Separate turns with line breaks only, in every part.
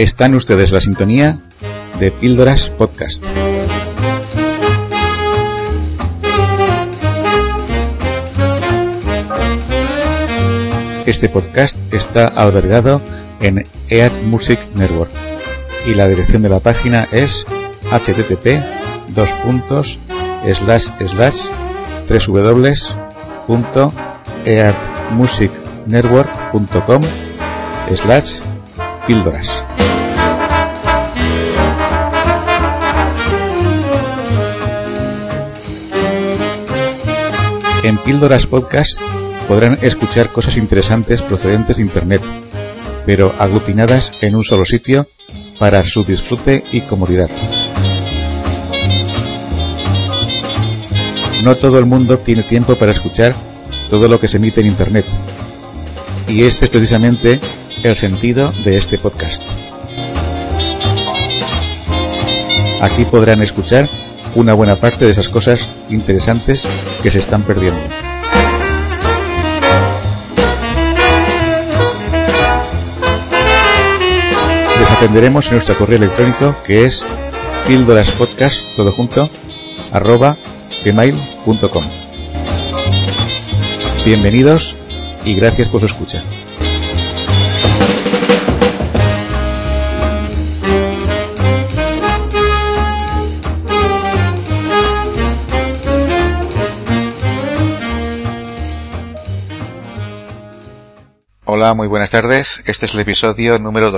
Están ustedes en la sintonía de Píldoras Podcast. Este podcast está albergado en EAT Music Network y la dirección de la página es http://www.eatmusicnetwork.com/píldoras. En Píldoras Podcast podrán escuchar cosas interesantes procedentes de Internet, pero aglutinadas en un solo sitio para su disfrute y comodidad. No todo el mundo tiene tiempo para escuchar todo lo que se emite en Internet, y este es precisamente el sentido de este podcast. Aquí podrán escuchar una buena parte de esas cosas interesantes que se están perdiendo. Les atenderemos en nuestro correo electrónico, que es píldoraspodcast@gmail.com. Bienvenidos y gracias por su escucha. Hola, muy buenas tardes. Este es el episodio número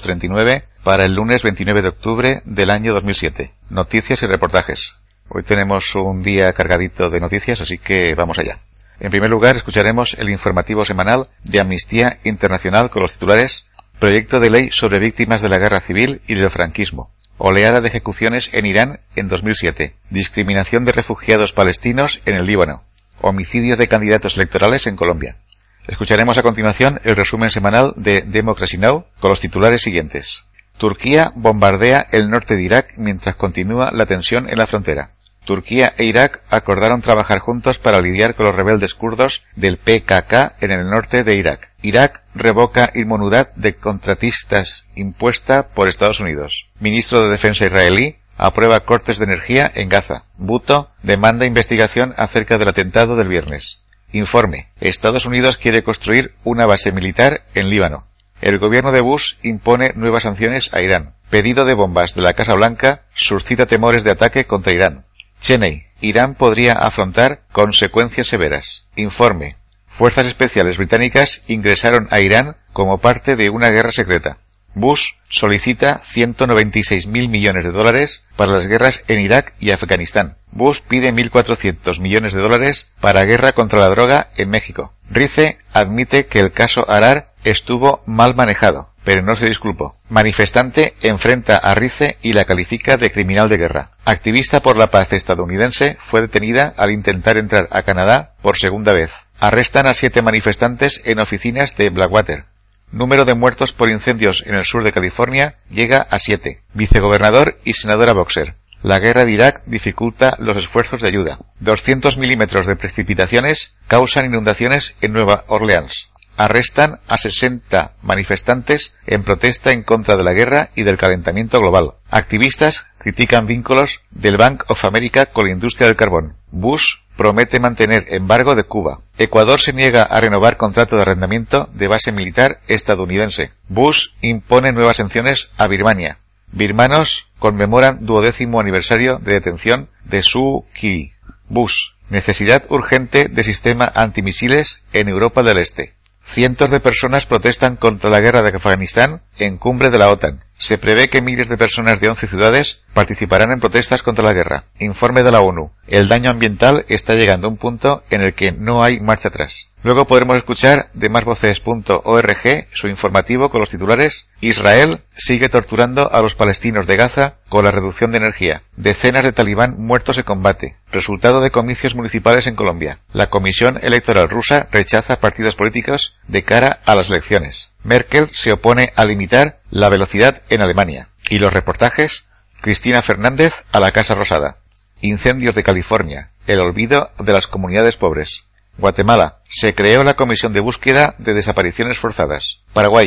239 para el lunes 29 de octubre del año 2007. Noticias y reportajes. Hoy tenemos un día cargadito de noticias, así que vamos allá. En primer lugar, escucharemos el informativo semanal de Amnistía Internacional con los titulares: Proyecto de ley sobre víctimas de la guerra civil y del franquismo. Oleada de ejecuciones en Irán en 2007. Discriminación de refugiados palestinos en el Líbano. Homicidio de candidatos electorales en Colombia. Escucharemos a continuación el resumen semanal de Democracy Now! Con los titulares siguientes. Turquía bombardea el norte de Irak mientras continúa la tensión en la frontera. Turquía e Irak acordaron trabajar juntos para lidiar con los rebeldes kurdos del PKK en el norte de Irak. Irak revoca inmunidad de contratistas impuesta por Estados Unidos. Ministro de Defensa israelí aprueba cortes de energía en Gaza. Bhutto demanda investigación acerca del atentado del viernes. Informe. Estados Unidos quiere construir una base militar en Líbano. El gobierno de Bush impone nuevas sanciones a Irán. Pedido de bombas de la Casa Blanca suscita temores de ataque contra Irán. Cheney. Irán podría afrontar consecuencias severas. Informe. Fuerzas especiales británicas ingresaron a Irán como parte de una guerra secreta. Bush solicita $196.000 millones para las guerras en Irak y Afganistán. Bush pide $1.400 millones para guerra contra la droga en México. Rice admite que el caso Arar estuvo mal manejado, pero no se disculpó. Manifestante enfrenta a Rice y la califica de criminal de guerra. Activista por la paz estadounidense fue detenida al intentar entrar a Canadá por segunda vez. Arrestan a 7 manifestantes en oficinas de Blackwater. Número de muertos por incendios en el sur de California llega a 7. Vicegobernador y senadora Boxer. La guerra de Irak dificulta los esfuerzos de ayuda. 200 milímetros de precipitaciones causan inundaciones en Nueva Orleans. Arrestan a 60 manifestantes en protesta en contra de la guerra y del calentamiento global. Activistas critican vínculos del Bank of America con la industria del carbón. Bush promete mantener embargo de Cuba. Ecuador se niega a renovar contrato de arrendamiento de base militar estadounidense. Bush impone nuevas sanciones a Birmania. Birmanos conmemoran 12º aniversario de detención de Suu Kyi. Bush. Necesidad urgente de sistema antimisiles en Europa del Este. Cientos de personas protestan contra la guerra de Afganistán en cumbre de la OTAN. Se prevé que miles de personas de 11 ciudades participarán en protestas contra la guerra. Informe de la ONU. El daño ambiental está llegando a un punto en el que no hay marcha atrás. Luego podremos escuchar de másvoces.org su informativo con los titulares: Israel sigue torturando a los palestinos de Gaza con la reducción de energía. Decenas de talibán muertos en combate. Resultado de comicios municipales en Colombia. La Comisión Electoral rusa rechaza partidos políticos de cara a las elecciones. Merkel se opone a limitar la velocidad en Alemania. Y los reportajes: Cristina Fernández a la Casa Rosada. Incendios de California. El olvido de las comunidades pobres. Guatemala. Se creó la Comisión de Búsqueda de Desapariciones Forzadas. Paraguay.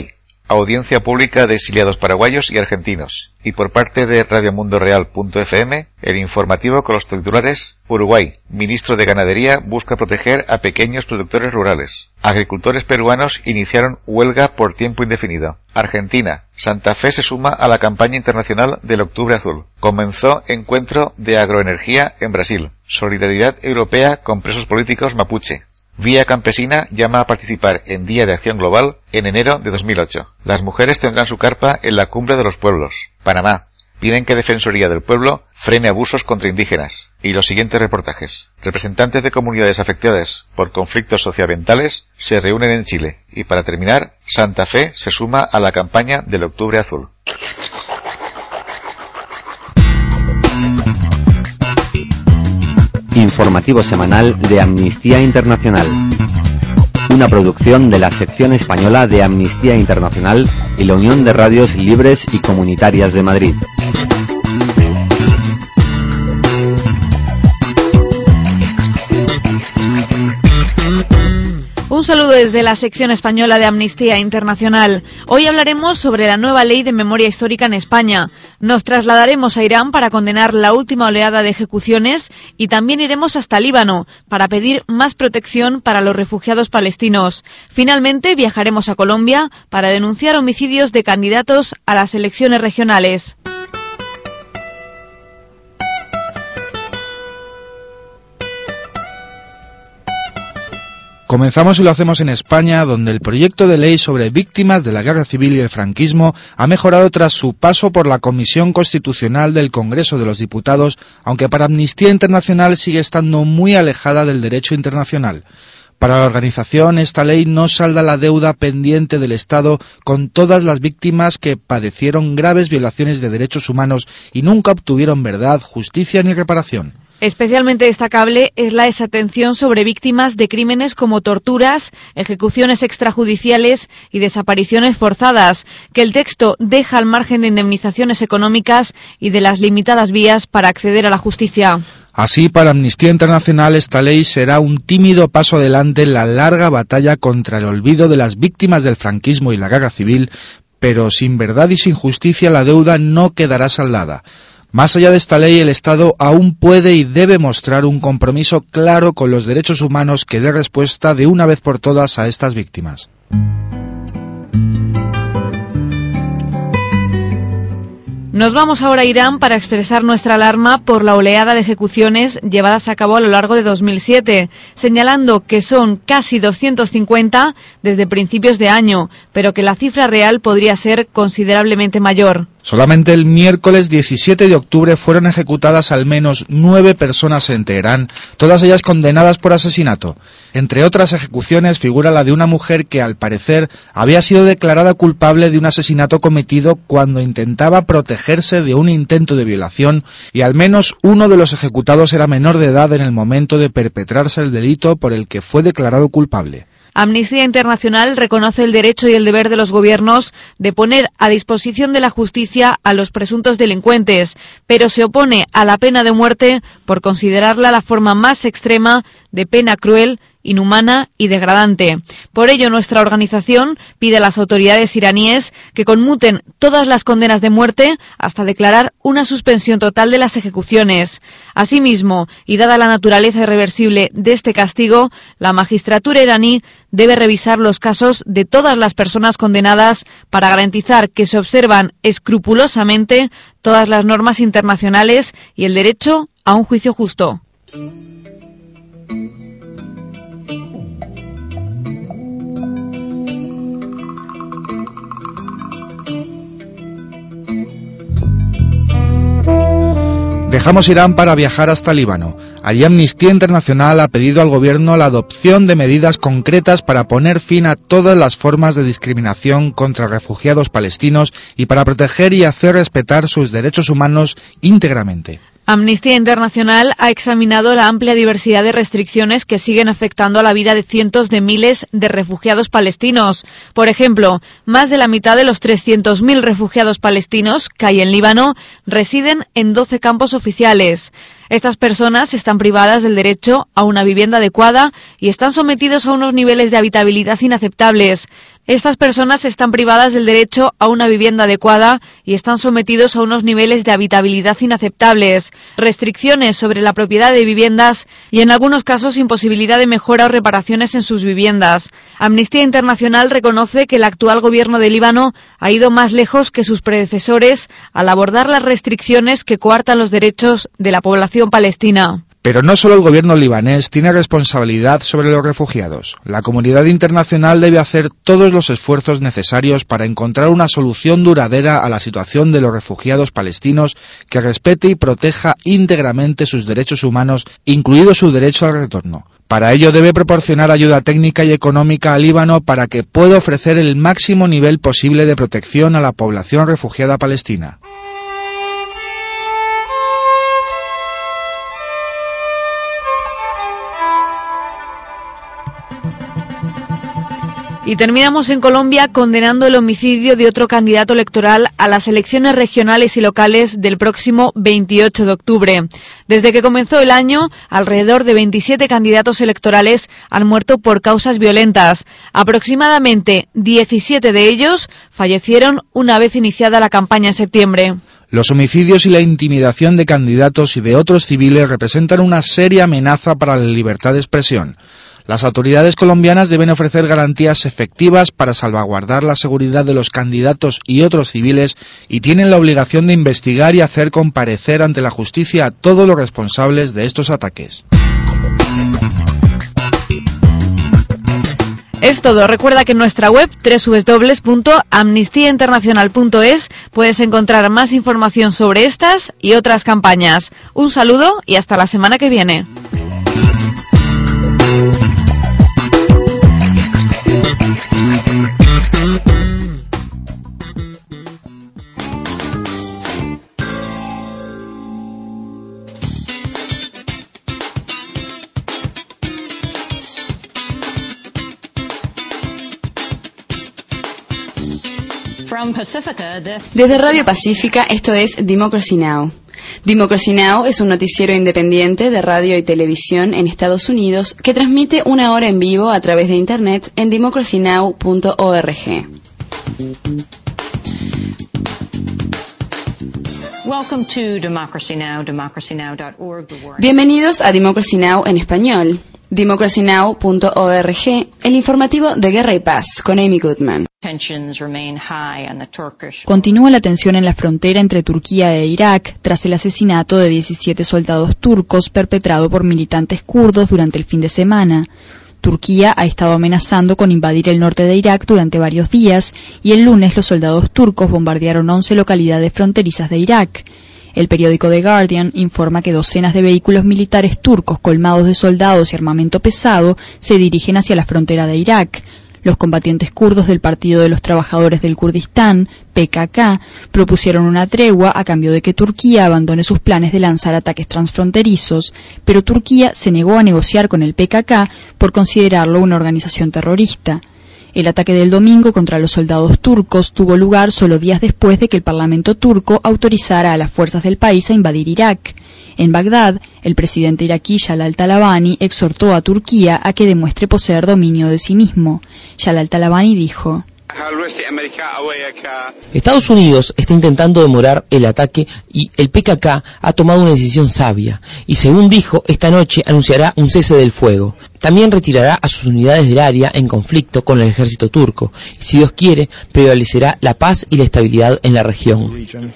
audiencia pública de exiliados paraguayos y argentinos. Y por parte de radiomundoreal.fm, el informativo con los titulares: Uruguay, ministro de Ganadería busca proteger a pequeños productores rurales. Agricultores peruanos iniciaron huelga por tiempo indefinido. Argentina, Santa Fe se suma a la campaña internacional del Octubre Azul. Comenzó encuentro de agroenergía en Brasil. Solidaridad europea con presos políticos mapuche. Vía Campesina llama a participar en Día de Acción Global en enero de 2008. Las mujeres tendrán su carpa en la Cumbre de los Pueblos. Panamá. Piden que Defensoría del Pueblo frene abusos contra indígenas. Y los siguientes reportajes. Representantes de comunidades afectadas por conflictos socioambientales se reúnen en Chile. Y para terminar, Santa Fe se suma a la campaña del Octubre Azul.
Informativo semanal de Amnistía Internacional. Una producción de la sección española de Amnistía Internacional y la Unión de Radios Libres y Comunitarias de Madrid.
Un saludo desde la sección española de Amnistía Internacional. Hoy hablaremos sobre la nueva ley de memoria histórica en España. Nos trasladaremos a Irán para condenar la última oleada de ejecuciones y también iremos hasta Líbano para pedir más protección para los refugiados palestinos. Finalmente viajaremos a Colombia para denunciar homicidios de candidatos a las elecciones regionales.
Comenzamos y lo hacemos en España, donde el proyecto de ley sobre víctimas de la Guerra Civil y el franquismo ha mejorado tras su paso por la Comisión Constitucional del Congreso de los Diputados, aunque para Amnistía Internacional sigue estando muy alejada del derecho internacional. Para la organización, esta ley no salda la deuda pendiente del Estado con todas las víctimas que padecieron graves violaciones de derechos humanos y nunca obtuvieron verdad, justicia ni reparación.
Especialmente destacable es la desatención sobre víctimas de crímenes como torturas, ejecuciones extrajudiciales y desapariciones forzadas, que el texto deja al margen de indemnizaciones económicas y de las limitadas vías para acceder a la justicia.
Así, para Amnistía Internacional, esta ley será un tímido paso adelante en la larga batalla contra el olvido de las víctimas del franquismo y la guerra civil, pero sin verdad y sin justicia la deuda no quedará saldada. Más allá de esta ley, el Estado aún puede y debe mostrar un compromiso claro con los derechos humanos que dé respuesta de una vez por todas a estas víctimas.
Nos vamos ahora a Irán para expresar nuestra alarma por la oleada de ejecuciones llevadas a cabo a lo largo de 2007, señalando que son casi 250 desde principios de año, pero que la cifra real podría ser considerablemente mayor.
Solamente el miércoles 17 de octubre fueron ejecutadas al menos 9 personas en Teherán, todas ellas condenadas por asesinato. Entre otras ejecuciones figura la de una mujer que, al parecer, había sido declarada culpable de un asesinato cometido cuando intentaba protegerse de un intento de violación, y al menos uno de los ejecutados era menor de edad en el momento de perpetrarse el delito por el que fue declarado culpable.
Amnistía Internacional reconoce el derecho y el deber de los gobiernos de poner a disposición de la justicia a los presuntos delincuentes, pero se opone a la pena de muerte por considerarla la forma más extrema de pena cruel, inhumana y degradante. Por ello, nuestra organización pide a las autoridades iraníes que conmuten todas las condenas de muerte hasta declarar una suspensión total de las ejecuciones. Asimismo, y dada la naturaleza irreversible de este castigo, la magistratura iraní debe revisar los casos de todas las personas condenadas para garantizar que se observan escrupulosamente todas las normas internacionales y el derecho a un juicio justo.
Dejamos Irán para viajar hasta Líbano. Allí Amnistía Internacional ha pedido al gobierno la adopción de medidas concretas para poner fin a todas las formas de discriminación contra refugiados palestinos y para proteger y hacer respetar sus derechos humanos íntegramente.
Amnistía Internacional ha examinado la amplia diversidad de restricciones que siguen afectando a la vida de cientos de miles de refugiados palestinos. Por ejemplo, más de la mitad de los 300.000 refugiados palestinos que hay en Líbano residen en 12 campos oficiales. Estas personas están privadas del derecho a una vivienda adecuada y están sometidos a unos niveles de habitabilidad inaceptables. Estas personas están privadas del derecho a una vivienda adecuada y están sometidos a unos niveles de habitabilidad inaceptables, restricciones sobre la propiedad de viviendas y en algunos casos imposibilidad de mejora o reparaciones en sus viviendas. Amnistía Internacional reconoce que el actual gobierno de Líbano ha ido más lejos que sus predecesores al abordar las restricciones que coartan los derechos de la población palestina.
Pero no solo el gobierno libanés tiene responsabilidad sobre los refugiados. La comunidad internacional debe hacer todos los esfuerzos necesarios para encontrar una solución duradera a la situación de los refugiados palestinos que respete y proteja íntegramente sus derechos humanos, incluido su derecho al retorno. Para ello debe proporcionar ayuda técnica y económica al Líbano para que pueda ofrecer el máximo nivel posible de protección a la población refugiada palestina.
Y terminamos en Colombia condenando el homicidio de otro candidato electoral a las elecciones regionales y locales del próximo 28 de octubre. Desde que comenzó el año, alrededor de 27 candidatos electorales han muerto por causas violentas. Aproximadamente 17 de ellos fallecieron una vez iniciada la campaña en septiembre.
Los homicidios y la intimidación de candidatos y de otros civiles representan una seria amenaza para la libertad de expresión. Las autoridades colombianas deben ofrecer garantías efectivas para salvaguardar la seguridad de los candidatos y otros civiles y tienen la obligación de investigar y hacer comparecer ante la justicia a todos los responsables de estos ataques.
Es todo. Recuerda que en nuestra web www.amnistiainternacional.es puedes encontrar más información sobre estas y otras campañas. Un saludo y hasta la semana que viene.
Desde Radio Pacífica, esto es Democracy Now! Democracy Now! Es un noticiero independiente de radio y televisión en Estados Unidos que transmite una hora en vivo a través de Internet en democracynow.org. Bienvenidos a Democracy Now! En español. democracynow.org, el informativo de Guerra y Paz, con Amy Goodman.
Continúa la tensión en la frontera entre Turquía e Irak tras el asesinato de 17 soldados turcos perpetrado por militantes kurdos durante el fin de semana. Turquía ha estado amenazando con invadir el norte de Irak durante varios días y el lunes los soldados turcos bombardearon 11 localidades fronterizas de Irak. El periódico The Guardian informa que docenas de vehículos militares turcos colmados de soldados y armamento pesado se dirigen hacia la frontera de Irak. Los combatientes kurdos del Partido de los Trabajadores del Kurdistán, PKK, propusieron una tregua a cambio de que Turquía abandone sus planes de lanzar ataques transfronterizos, pero Turquía se negó a negociar con el PKK por considerarlo una organización terrorista. El ataque del domingo contra los soldados turcos tuvo lugar solo días después de que el Parlamento turco autorizara a las fuerzas del país a invadir Irak. En Bagdad, el presidente iraquí Jalal Talabani exhortó a Turquía a que demuestre poseer dominio de sí mismo. Jalal Talabani dijo:
Estados Unidos está intentando demorar el ataque y el PKK ha tomado una decisión sabia y, según dijo, esta noche anunciará un cese del fuego. También retirará a sus unidades del área en conflicto con el ejército turco y, si Dios quiere, prevalecerá la paz y la estabilidad en la región.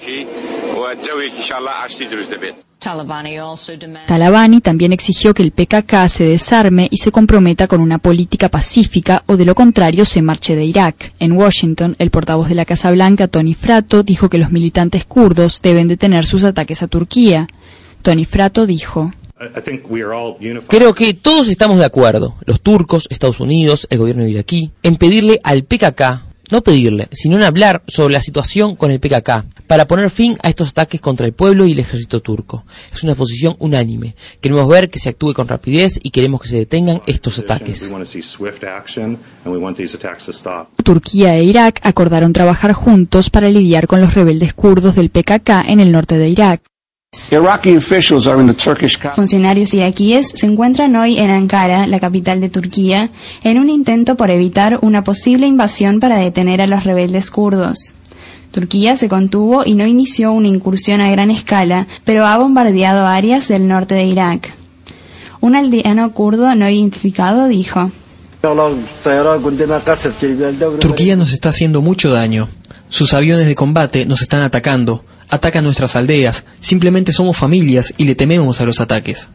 Talabani también exigió que el PKK se desarme y se comprometa con una política pacífica o de lo contrario se marche de Irak. En Washington, el portavoz de la Casa Blanca, Tony Fratto, dijo que los militantes kurdos deben detener sus ataques a Turquía. Tony Fratto dijo:
Creo que todos estamos de acuerdo, los turcos, Estados Unidos, el gobierno iraquí, en pedirle al PKK, no pedirle, sino en hablar sobre la situación con el PKK, para poner fin a estos ataques contra el pueblo y el ejército turco. Es una posición unánime. Queremos ver que se actúe con rapidez y queremos que se detengan estos ataques.
Turquía e Irak acordaron trabajar juntos para lidiar con los rebeldes kurdos del PKK en el norte de Irak.
Funcionarios iraquíes se encuentran hoy en Ankara, la capital de Turquía, en un intento por evitar una posible invasión para detener a los rebeldes kurdos. Turquía se contuvo y no inició una incursión a gran escala, pero ha bombardeado áreas del norte de Irak. Un aldeano kurdo no identificado dijo:
Turquía nos está haciendo mucho daño. Sus aviones de combate nos están atacando, atacan nuestras aldeas, simplemente somos familias y le tememos a los ataques.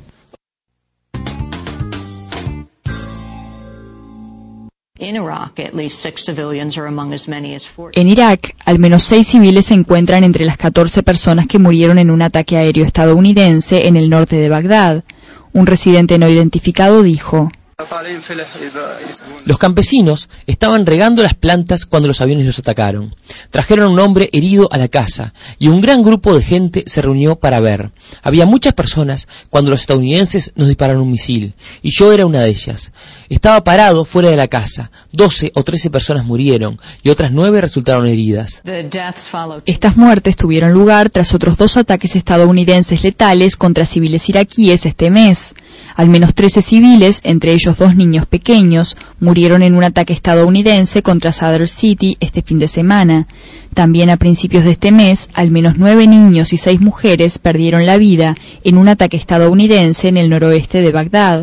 En Irak, al menos 6 civiles se encuentran entre las 14 personas que murieron en un ataque aéreo estadounidense en el norte de Bagdad. Un residente no identificado dijo:
Los campesinos estaban regando las plantas cuando los aviones los atacaron. Trajeron a un hombre herido a la casa y un gran grupo de gente se reunió para ver. Había muchas personas cuando los estadounidenses nos dispararon un misil y yo era una de ellas. Estaba parado fuera de la casa. 12 o 13 personas murieron y otras 9 resultaron heridas.
Estas muertes tuvieron lugar tras otros 2 ataques estadounidenses letales contra civiles iraquíes este mes. Al menos 13 civiles, entre ellos 2 niños pequeños, murieron en un ataque estadounidense contra Sadr City este fin de semana. También a principios de este mes, al menos 9 niños y 6 mujeres perdieron la vida en un ataque estadounidense en el noroeste de Bagdad.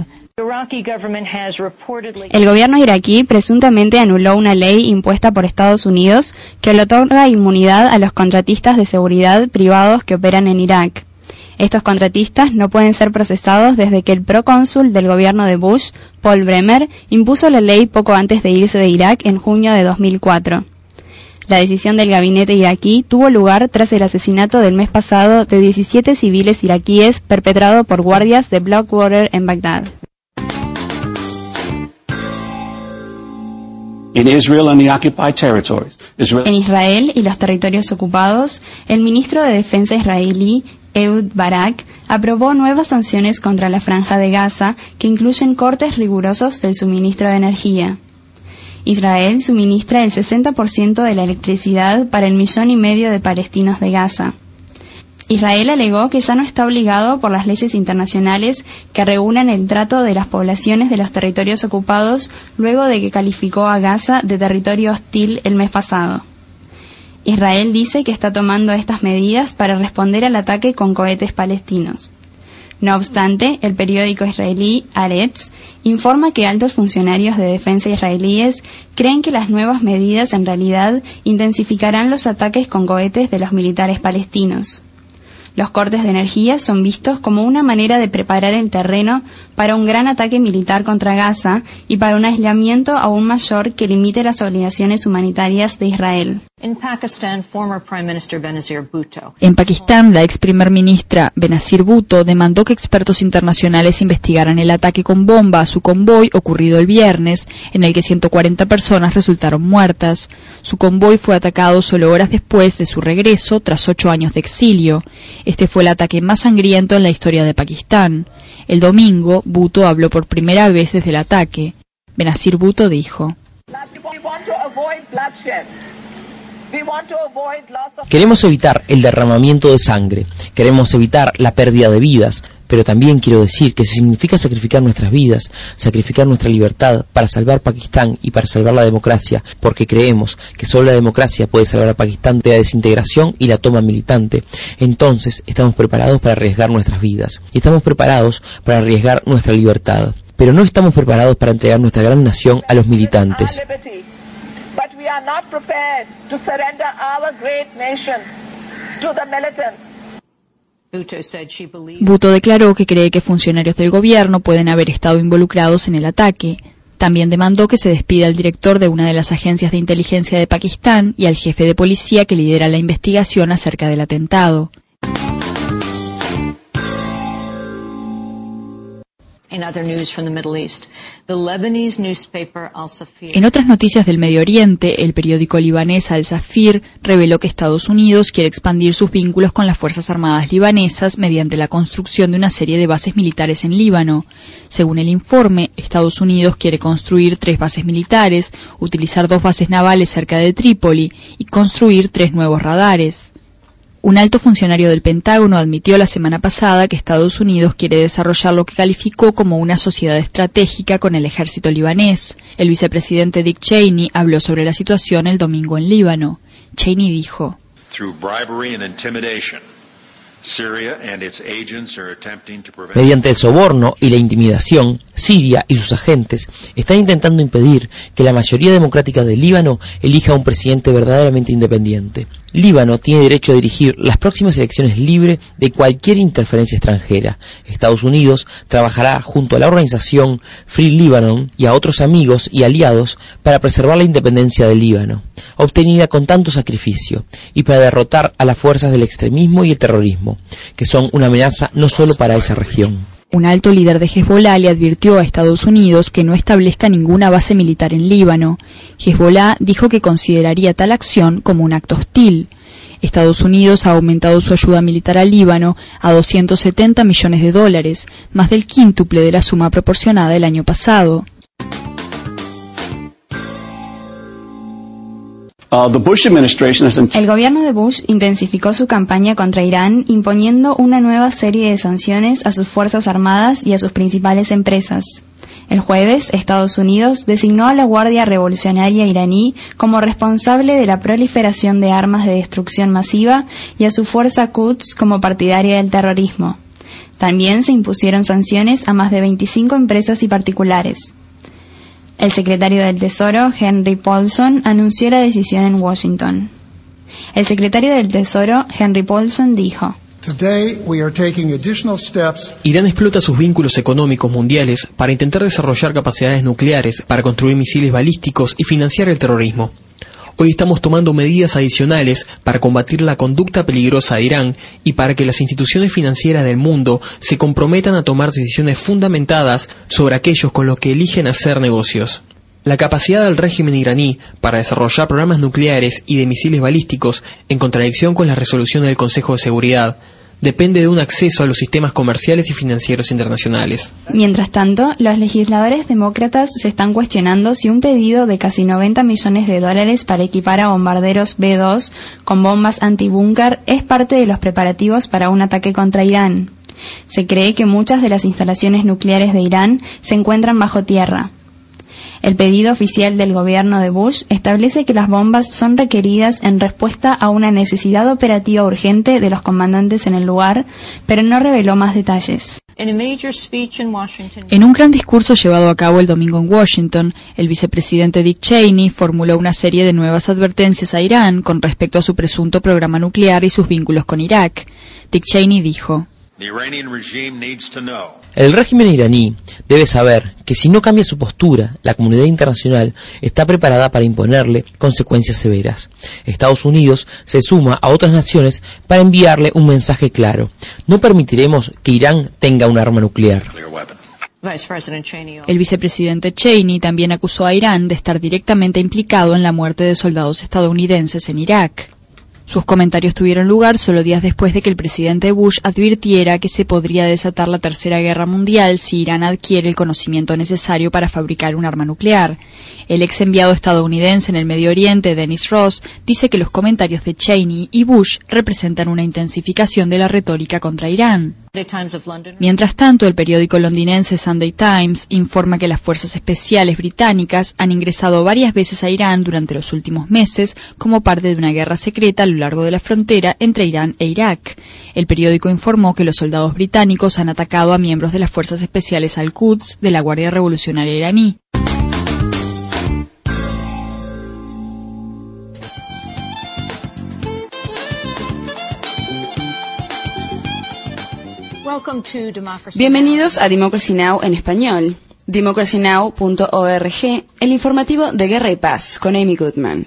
El gobierno iraquí presuntamente anuló una ley impuesta por Estados Unidos que le otorga inmunidad a los contratistas de seguridad privados que operan en Irak. Estos contratistas no pueden ser procesados desde que el procónsul del gobierno de Bush, Paul Bremer, impuso la ley poco antes de irse de Irak en junio de 2004. La decisión del gabinete iraquí tuvo lugar tras el asesinato del mes pasado de 17 civiles iraquíes perpetrado por guardias de Blackwater en Bagdad. En Israel y los territorios ocupados, el ministro de Defensa israelí, Ehud Barak, aprobó nuevas sanciones contra la Franja de Gaza que incluyen cortes rigurosos del suministro de energía. Israel suministra el 60% de la electricidad para el 1,5 millones de palestinos de Gaza. Israel alegó que ya no está obligado por las leyes internacionales que regulan el trato de las poblaciones de los territorios ocupados luego de que calificó a Gaza de territorio hostil el mes pasado. Israel dice que está tomando estas medidas para responder al ataque con cohetes palestinos. No obstante, el periódico israelí Haaretz informa que altos funcionarios de defensa israelíes creen que las nuevas medidas en realidad intensificarán los ataques con cohetes de los militares palestinos. Los cortes de energía son vistos como una manera de preparar el terreno para un gran ataque militar contra Gaza y para un aislamiento aún mayor que limite las obligaciones humanitarias de Israel.
En Pakistán, la ex primer ministra Benazir Bhutto demandó que expertos internacionales investigaran el ataque con bomba a su convoy ocurrido el viernes, en el que 140 personas resultaron muertas. Su convoy fue atacado solo horas después de su regreso, tras 8 años de exilio. Este fue el ataque más sangriento en la historia de Pakistán. El domingo, Bhutto habló por primera vez desde el ataque. Benazir Bhutto dijo:
Queremos evitar el derramamiento de sangre, queremos evitar la pérdida de vidas, pero también quiero decir que si significa sacrificar nuestras vidas, sacrificar nuestra libertad para salvar Pakistán y para salvar la democracia, porque creemos que solo la democracia puede salvar a Pakistán de la desintegración y la toma militante, entonces estamos preparados para arriesgar nuestras vidas, y estamos preparados para arriesgar nuestra libertad, pero no estamos preparados para entregar nuestra gran nación a los militantes.
Bhutto declaró que cree que funcionarios del gobierno pueden haber estado involucrados en el ataque. También demandó que se despida al director de una de las agencias de inteligencia de Pakistán y al jefe de policía que lidera la investigación acerca del atentado. En otras noticias del Medio Oriente, el periódico libanés Al Safir reveló que Estados Unidos quiere expandir sus vínculos con las Fuerzas Armadas libanesas mediante la construcción de una serie de bases militares en Líbano. Según el informe, Estados Unidos quiere construir 3 bases militares, utilizar 2 bases navales cerca de Trípoli y construir 3 nuevos radares. Un alto funcionario del Pentágono admitió la semana pasada que Estados Unidos quiere desarrollar lo que calificó como una sociedad estratégica con el ejército libanés. El vicepresidente Dick Cheney habló sobre la situación el domingo en Líbano. Cheney dijo:
mediante el soborno y la intimidación, Siria y sus agentes están intentando impedir que la mayoría democrática del Líbano elija un presidente verdaderamente independiente. Líbano tiene derecho a dirigir las próximas elecciones libre de cualquier interferencia extranjera. Estados Unidos trabajará junto a la organización Free Lebanon y a otros amigos y aliados para preservar la independencia del Líbano, obtenida con tanto sacrificio, y para derrotar a las fuerzas del extremismo y el terrorismo, que son una amenaza no solo para esa región.
Un alto líder de Hezbollah le advirtió a Estados Unidos que no establezca ninguna base militar en Líbano. Hezbollah dijo que consideraría tal acción como un acto hostil. Estados Unidos ha aumentado su ayuda militar al Líbano a $270 millones, más del quíntuple de la suma proporcionada el año pasado.
El gobierno de Bush intensificó su campaña contra Irán, imponiendo una nueva serie de sanciones a sus fuerzas armadas y a sus principales empresas. El jueves, Estados Unidos designó a la Guardia Revolucionaria iraní como responsable de la proliferación de armas de destrucción masiva y a su fuerza Quds como partidaria del terrorismo. También se impusieron sanciones a más de 25 empresas y particulares. El secretario del Tesoro, Henry Paulson, anunció la decisión en Washington. El secretario del Tesoro, Henry Paulson, dijo:
Irán explota sus vínculos económicos mundiales para intentar desarrollar capacidades nucleares, para construir misiles balísticos y financiar el terrorismo. Hoy estamos tomando medidas adicionales para combatir la conducta peligrosa de Irán y para que las instituciones financieras del mundo se comprometan a tomar decisiones fundamentadas sobre aquellos con los que eligen hacer negocios. La capacidad del régimen iraní para desarrollar programas nucleares y de misiles balísticos, en contradicción con las resoluciones del Consejo de Seguridad, depende de un acceso a los sistemas comerciales y financieros internacionales.
Mientras tanto, los legisladores demócratas se están cuestionando si un pedido de casi $90 millones para equipar a bombarderos B-2 con bombas antibúnker es parte de los preparativos para un ataque contra Irán. Se cree que muchas de las instalaciones nucleares de Irán se encuentran bajo tierra. El pedido oficial del gobierno de Bush establece que las bombas son requeridas en respuesta a una necesidad operativa urgente de los comandantes en el lugar, pero no reveló más detalles.
En un gran discurso llevado a cabo el domingo en Washington, el vicepresidente Dick Cheney formuló una serie de nuevas advertencias a Irán con respecto a su presunto programa nuclear y sus vínculos con Irak. Dick Cheney dijo:
el régimen iraní debe saber que si no cambia su postura, la comunidad internacional está preparada para imponerle consecuencias severas. Estados Unidos se suma a otras naciones para enviarle un mensaje claro: no permitiremos que Irán tenga un arma nuclear.
El vicepresidente Cheney también acusó a Irán de estar directamente implicado en la muerte de soldados estadounidenses en Irak. Sus comentarios tuvieron lugar solo días después de que el presidente Bush advirtiera que se podría desatar la Tercera Guerra Mundial si Irán adquiere el conocimiento necesario para fabricar un arma nuclear. El ex enviado estadounidense en el Medio Oriente, Dennis Ross, dice que los comentarios de Cheney y Bush representan una intensificación de la retórica contra Irán. Mientras tanto, el periódico londinense Sunday Times informa que las fuerzas especiales británicas han ingresado varias veces a Irán durante los últimos meses como parte de una guerra secreta a lo largo de la frontera entre Irán e Irak. El periódico informó que los soldados británicos han atacado a miembros de las fuerzas especiales Al-Quds de la Guardia Revolucionaria iraní.
Bienvenidos a Democracy Now! En español. democracynow.org, el informativo de Guerra y Paz, con Amy Goodman.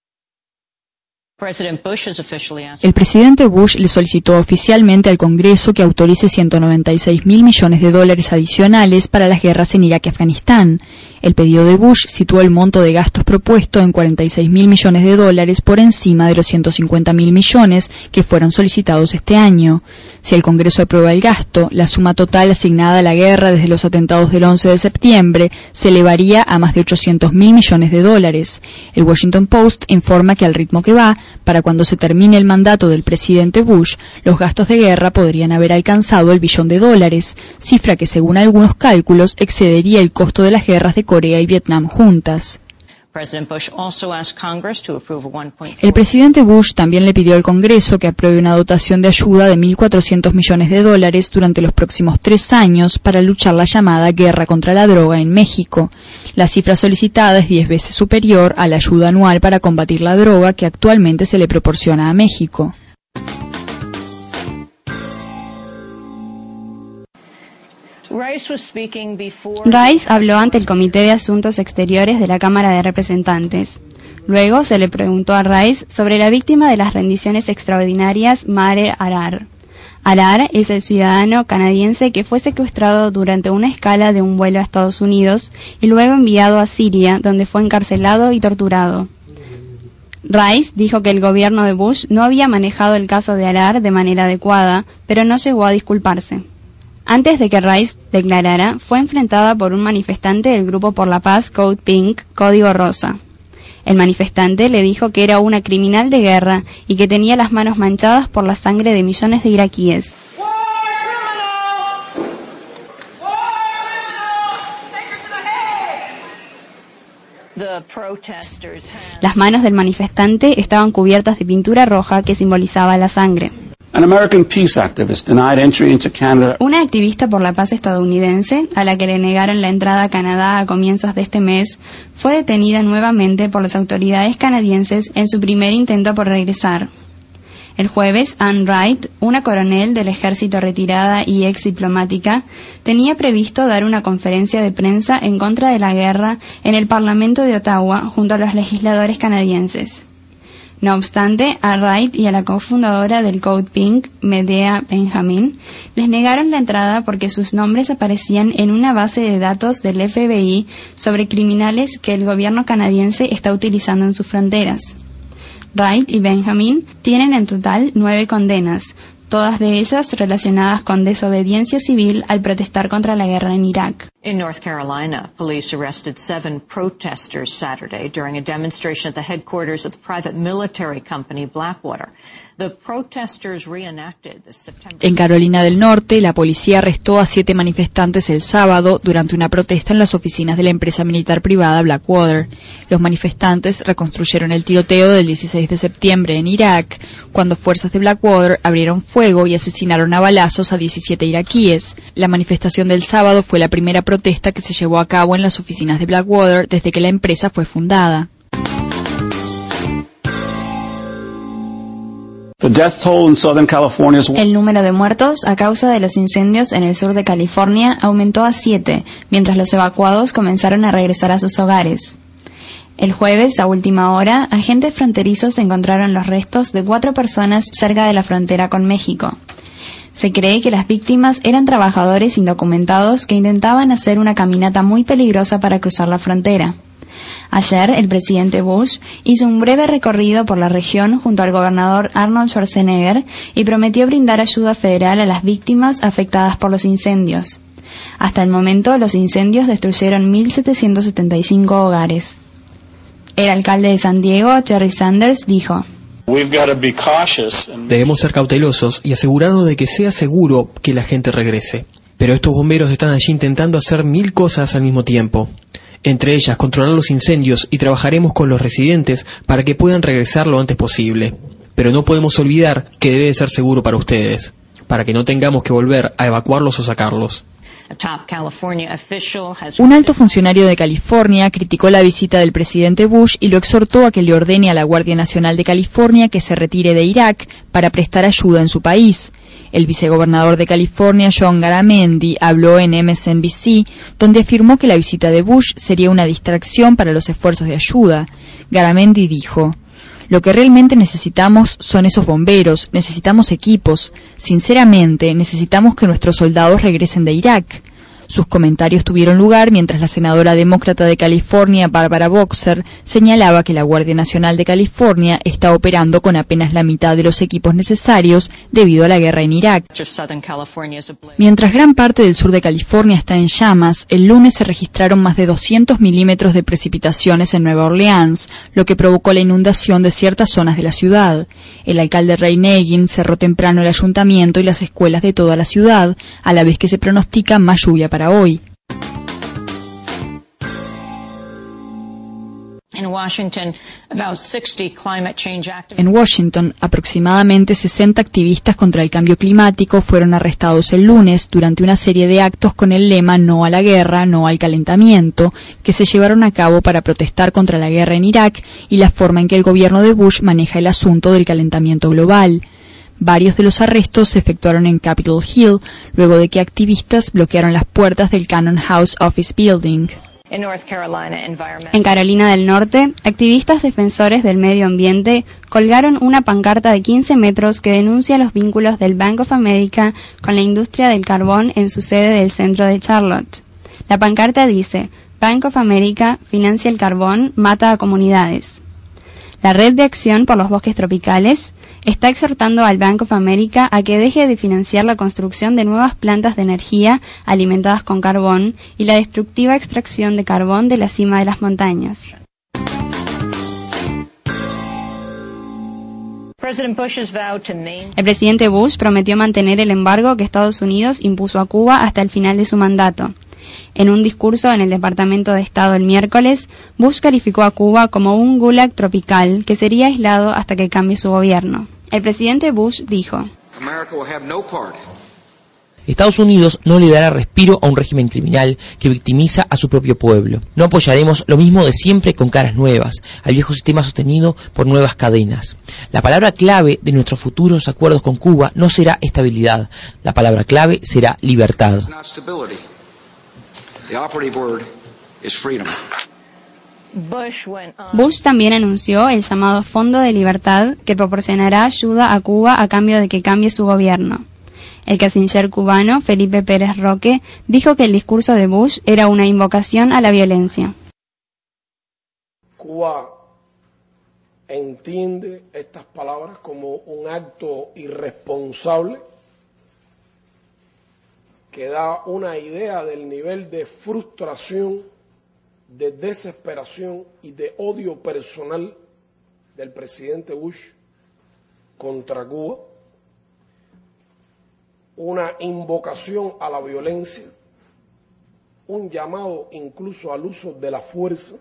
El presidente Bush le solicitó oficialmente al Congreso que autorice $196 mil millones adicionales para las guerras en Irak y Afganistán. El pedido de Bush situó el monto de gastos propuesto en $46.000 millones por encima de los $150.000 millones que fueron solicitados este año. Si el Congreso aprueba el gasto, la suma total asignada a la guerra desde los atentados del 11 de septiembre se elevaría a más de $800.000 millones. El Washington Post informa que al ritmo que va, para cuando se termine el mandato del presidente Bush, los gastos de guerra podrían haber alcanzado el $1 billón, cifra que según algunos cálculos excedería el costo de las guerras de Corea y Vietnam juntas. El presidente Bush también le pidió al Congreso que apruebe una dotación de ayuda de $1.400 millones durante los próximos 3 años para luchar la llamada guerra contra la droga en México. La cifra solicitada es 10 veces superior a la ayuda anual para combatir la droga que actualmente se le proporciona a México.
Rice habló ante el Comité de Asuntos Exteriores de la Cámara de Representantes. Luego se le preguntó a Rice sobre la víctima de las rendiciones extraordinarias Maher Arar. Arar es el ciudadano canadiense que fue secuestrado durante una escala de un vuelo a Estados Unidos y luego enviado a Siria, donde fue encarcelado y torturado. Rice dijo que el gobierno de Bush no había manejado el caso de Arar de manera adecuada, pero no llegó a disculparse. Antes de que Rice declarara, fue enfrentada por un manifestante del Grupo por la Paz Code Pink, Código Rosa. El manifestante le dijo que era una criminal de guerra y que tenía las manos manchadas por la sangre de millones de iraquíes. Las manos del manifestante estaban cubiertas de pintura roja que simbolizaba la sangre. Una activista por la paz estadounidense, a la que le negaron la entrada a Canadá a comienzos de este mes, fue detenida nuevamente por las autoridades canadienses en su primer intento por regresar. El jueves, Ann Wright, una coronel del ejército retirada y ex diplomática, tenía previsto dar una conferencia de prensa en contra de la guerra en el Parlamento de Ottawa junto a los legisladores canadienses. No obstante, a Wright y a la cofundadora del Code Pink, Medea Benjamin, les negaron la entrada porque sus nombres aparecían en una base de datos del FBI sobre criminales que el gobierno canadiense está utilizando en sus fronteras. Wright y Benjamin tienen en total 9 condenas, todas de ellas relacionadas con desobediencia civil al protestar contra la guerra en Irak.
In North Carolina, police arrested 7 protesters Saturday during a demonstration at the headquarters of the private military company Blackwater. The protesters reenacted the September...
En Carolina del Norte, la policía arrestó a 7 manifestantes el sábado durante una protesta en las oficinas de la empresa militar privada Blackwater. Los manifestantes reconstruyeron el tiroteo del 16 de septiembre en Irak, cuando fuerzas de Blackwater abrieron fuego y asesinaron a balazos a 17 iraquíes. La manifestación del sábado fue la primera protesta que se llevó a cabo en las oficinas de Blackwater desde que la empresa fue fundada.
El número de muertos a causa de los incendios en el sur de California aumentó a 7, mientras los evacuados comenzaron a regresar a sus hogares. El jueves, a última hora, agentes fronterizos encontraron los restos de 4 personas cerca de la frontera con México. Se cree que las víctimas eran trabajadores indocumentados que intentaban hacer una caminata muy peligrosa para cruzar la frontera. Ayer, el presidente Bush hizo un breve recorrido por la región junto al gobernador Arnold Schwarzenegger y prometió brindar ayuda federal a las víctimas afectadas por los incendios. Hasta el momento, los incendios destruyeron 1.775 hogares. El alcalde de San Diego, Jerry Sanders, dijo:
Debemos ser cautelosos y asegurarnos de que sea seguro que la gente regrese. Pero estos bomberos están allí intentando hacer 1000 cosas al mismo tiempo. Entre ellas, controlar los incendios, y trabajaremos con los residentes para que puedan regresar lo antes posible. Pero no podemos olvidar que debe ser seguro para ustedes, para que no tengamos que volver a evacuarlos o sacarlos.
Un alto funcionario de California criticó la visita del presidente Bush y lo exhortó a que le ordene a la Guardia Nacional de California que se retire de Irak para prestar ayuda en su país. El vicegobernador de California, John Garamendi, habló en MSNBC, donde afirmó que la visita de Bush sería una distracción para los esfuerzos de ayuda. Garamendi dijo: Lo que realmente necesitamos son esos bomberos, necesitamos equipos. Sinceramente, necesitamos que nuestros soldados regresen de Irak. Sus comentarios tuvieron lugar mientras la senadora demócrata de California, Barbara Boxer, señalaba que la Guardia Nacional de California está operando con apenas la mitad de los equipos necesarios debido a la guerra en Irak. Mientras gran parte del sur de California está en llamas, el lunes se registraron más de 200 milímetros de precipitaciones en Nueva Orleans, lo que provocó la inundación de ciertas zonas de la ciudad. El alcalde Ray Nagin cerró temprano el ayuntamiento y las escuelas de toda la ciudad, a la vez que se pronostica más lluvia para hoy. En Washington, aproximadamente 60 activistas contra el cambio climático fueron arrestados el lunes durante una serie de actos con el lema "No a la guerra, no al calentamiento", que se llevaron a cabo para protestar contra la guerra en Irak y la forma en que el gobierno de Bush maneja el asunto del calentamiento global. Varios de los arrestos se efectuaron en Capitol Hill, luego de que activistas bloquearon las puertas del Cannon House Office Building.
En Carolina del Norte, activistas defensores del medio ambiente colgaron una pancarta de 15 metros que denuncia los vínculos del Bank of America con la industria del carbón en su sede del centro de Charlotte. La pancarta dice: Bank of America financia el carbón, mata a comunidades. La Red de Acción por los Bosques Tropicales está exhortando al Bank of America a que deje de financiar la construcción de nuevas plantas de energía alimentadas con carbón y la destructiva extracción de carbón de la cima de las montañas. El presidente Bush prometió mantener el embargo que Estados Unidos impuso a Cuba hasta el final de su mandato. En un discurso en el Departamento de Estado el miércoles, Bush calificó a Cuba como un gulag tropical que sería aislado hasta que cambie su gobierno. El presidente Bush dijo:
Estados Unidos no le dará respiro a un régimen criminal que victimiza a su propio pueblo. No apoyaremos lo mismo de siempre con caras nuevas, al viejo sistema sostenido por nuevas cadenas. La palabra clave de nuestros futuros acuerdos con Cuba no será estabilidad, la palabra clave será libertad.
Bush también anunció el llamado Fondo de Libertad, que proporcionará ayuda a Cuba a cambio de que cambie su gobierno. El canciller cubano, Felipe Pérez Roque, dijo que el discurso de Bush era una invocación a la violencia.
Cuba entiende estas palabras como un acto irresponsable que da una idea del nivel de frustración, de desesperación y de odio personal del presidente Bush contra Cuba, una invocación a la violencia, un llamado incluso al uso de la fuerza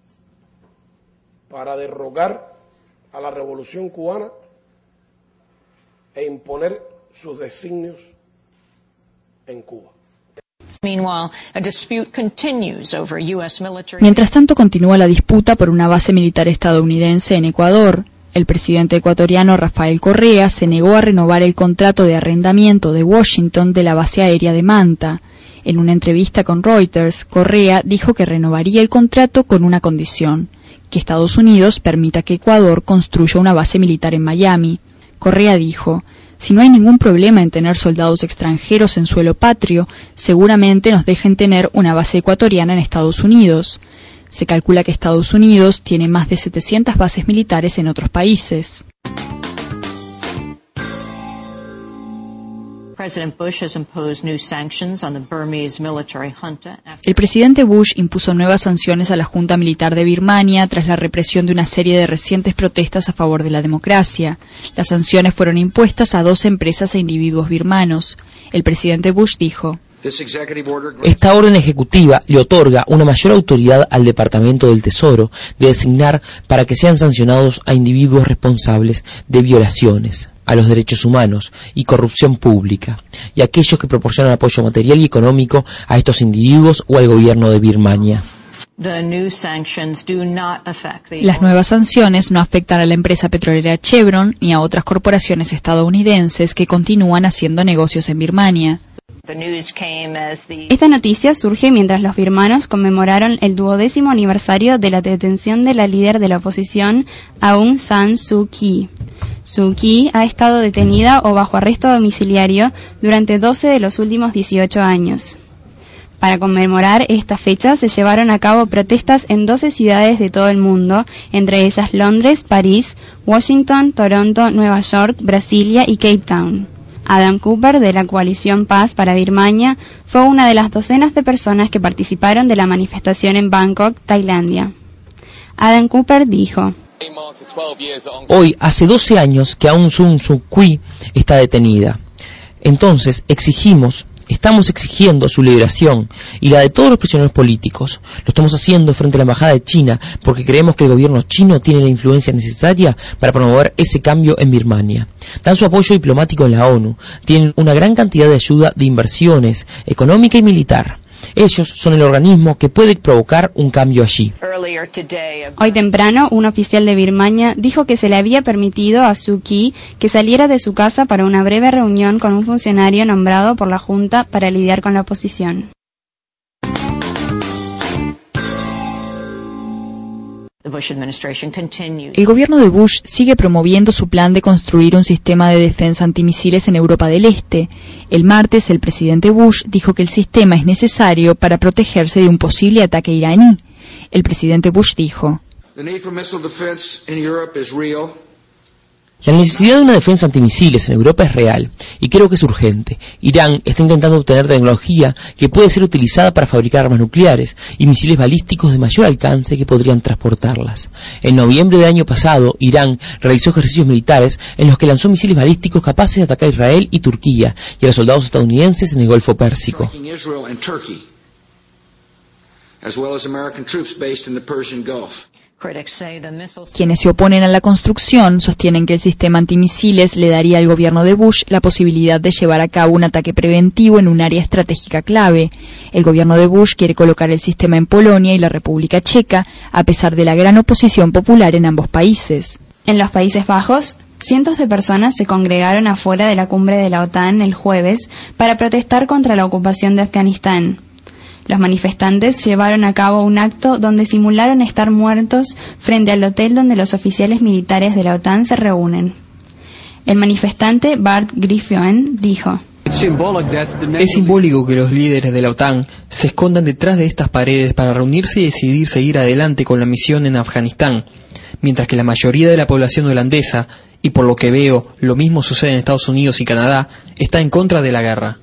para derrocar a la revolución cubana e imponer sus designios en Cuba.
Mientras tanto, continúa la disputa por una base militar estadounidense en Ecuador. El presidente ecuatoriano Rafael Correa se negó a renovar el contrato de arrendamiento de Washington de la base aérea de Manta. En una entrevista con Reuters, Correa dijo que renovaría el contrato con una condición: que Estados Unidos permita que Ecuador construya una base militar en Miami. Correa dijo: si no hay ningún problema en tener soldados extranjeros en suelo patrio, seguramente nos dejen tener una base ecuatoriana en Estados Unidos. Se calcula que Estados Unidos tiene más de 700 bases militares en otros países. El presidente Bush impuso nuevas sanciones a la Junta Militar de Birmania tras la represión de una serie de recientes protestas a favor de la democracia. Las sanciones fueron impuestas a 2 empresas e individuos birmanos. El presidente Bush dijo:
esta orden ejecutiva le otorga una mayor autoridad al Departamento del Tesoro de designar para que sean sancionados a individuos responsables de violaciones a los derechos humanos y corrupción pública, y a aquellos que proporcionan apoyo material y económico a estos individuos o al gobierno de Birmania.
Las nuevas sanciones no afectan a la empresa petrolera Chevron ni a otras corporaciones estadounidenses que continúan haciendo negocios en Birmania.
Esta noticia surge mientras los birmanos conmemoraron el duodécimo aniversario de la detención de la líder de la oposición, Aung San Suu Kyi. Suu Kyi ha estado detenida o bajo arresto domiciliario durante 12 de los últimos 18 años. Para conmemorar esta fecha se llevaron a cabo protestas en 12 ciudades de todo el mundo, entre ellas Londres, París, Washington, Toronto, Nueva York, Brasilia y Cape Town. Adam Cooper, de la coalición Paz para Birmania, fue una de las docenas de personas que participaron de la manifestación en Bangkok, Tailandia. Adam Cooper dijo:
Hoy hace 12 años que Aung San Suu Kyi está detenida. Entonces estamos exigiendo su liberación y la de todos los prisioneros políticos. Lo estamos haciendo frente a la embajada de China porque creemos que el gobierno chino tiene la influencia necesaria para promover ese cambio en Birmania. Dan su apoyo diplomático en la ONU, tienen una gran cantidad de ayuda de inversiones económica y militar. Ellos son el organismo que puede provocar un cambio allí.
Hoy temprano, un oficial de Birmania dijo que se le había permitido a Suu Kyi que saliera de su casa para una breve reunión con un funcionario nombrado por la Junta para lidiar con la oposición.
El gobierno de Bush sigue promoviendo su plan de construir un sistema de defensa antimisiles en Europa del Este. El martes, el presidente Bush dijo que el sistema es necesario para protegerse de un posible ataque iraní. El presidente Bush dijo:
La necesidad de una defensa antimisiles en Europa es real y creo que es urgente. Irán está intentando obtener tecnología que puede ser utilizada para fabricar armas nucleares y misiles balísticos de mayor alcance que podrían transportarlas. En noviembre del año pasado, Irán realizó ejercicios militares en los que lanzó misiles balísticos capaces de atacar a Israel y Turquía y a los soldados estadounidenses en el Golfo Pérsico.
Quienes se oponen a la construcción sostienen que el sistema antimisiles le daría al gobierno de Bush la posibilidad de llevar a cabo un ataque preventivo en un área estratégica clave. El gobierno de Bush quiere colocar el sistema en Polonia y la República Checa, a pesar de la gran oposición popular en ambos países.
En los Países Bajos, cientos de personas se congregaron afuera de la cumbre de la OTAN el jueves para protestar contra la ocupación de Afganistán. Los manifestantes llevaron a cabo un acto donde simularon estar muertos frente al hotel donde los oficiales militares de la OTAN se reúnen. El manifestante Bart Griffin dijo:
Es simbólico que los líderes de la OTAN se escondan detrás de estas paredes para reunirse y decidir seguir adelante con la misión en Afganistán, mientras que la mayoría de la población holandesa, y por lo que veo, lo mismo sucede en Estados Unidos y Canadá, está en contra de la guerra.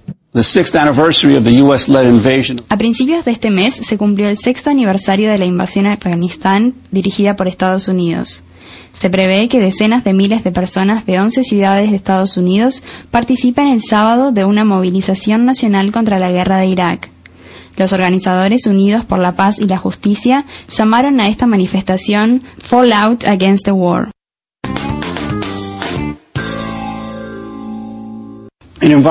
A principios de este mes se cumplió el 6º aniversario de la invasión a Afganistán dirigida por Estados Unidos. Se prevé que decenas de miles de personas de 11 ciudades de Estados Unidos participen el sábado de una movilización nacional contra la guerra de Irak. Los organizadores Unidos por la Paz y la Justicia llamaron a esta manifestación Fallout Against the War.
En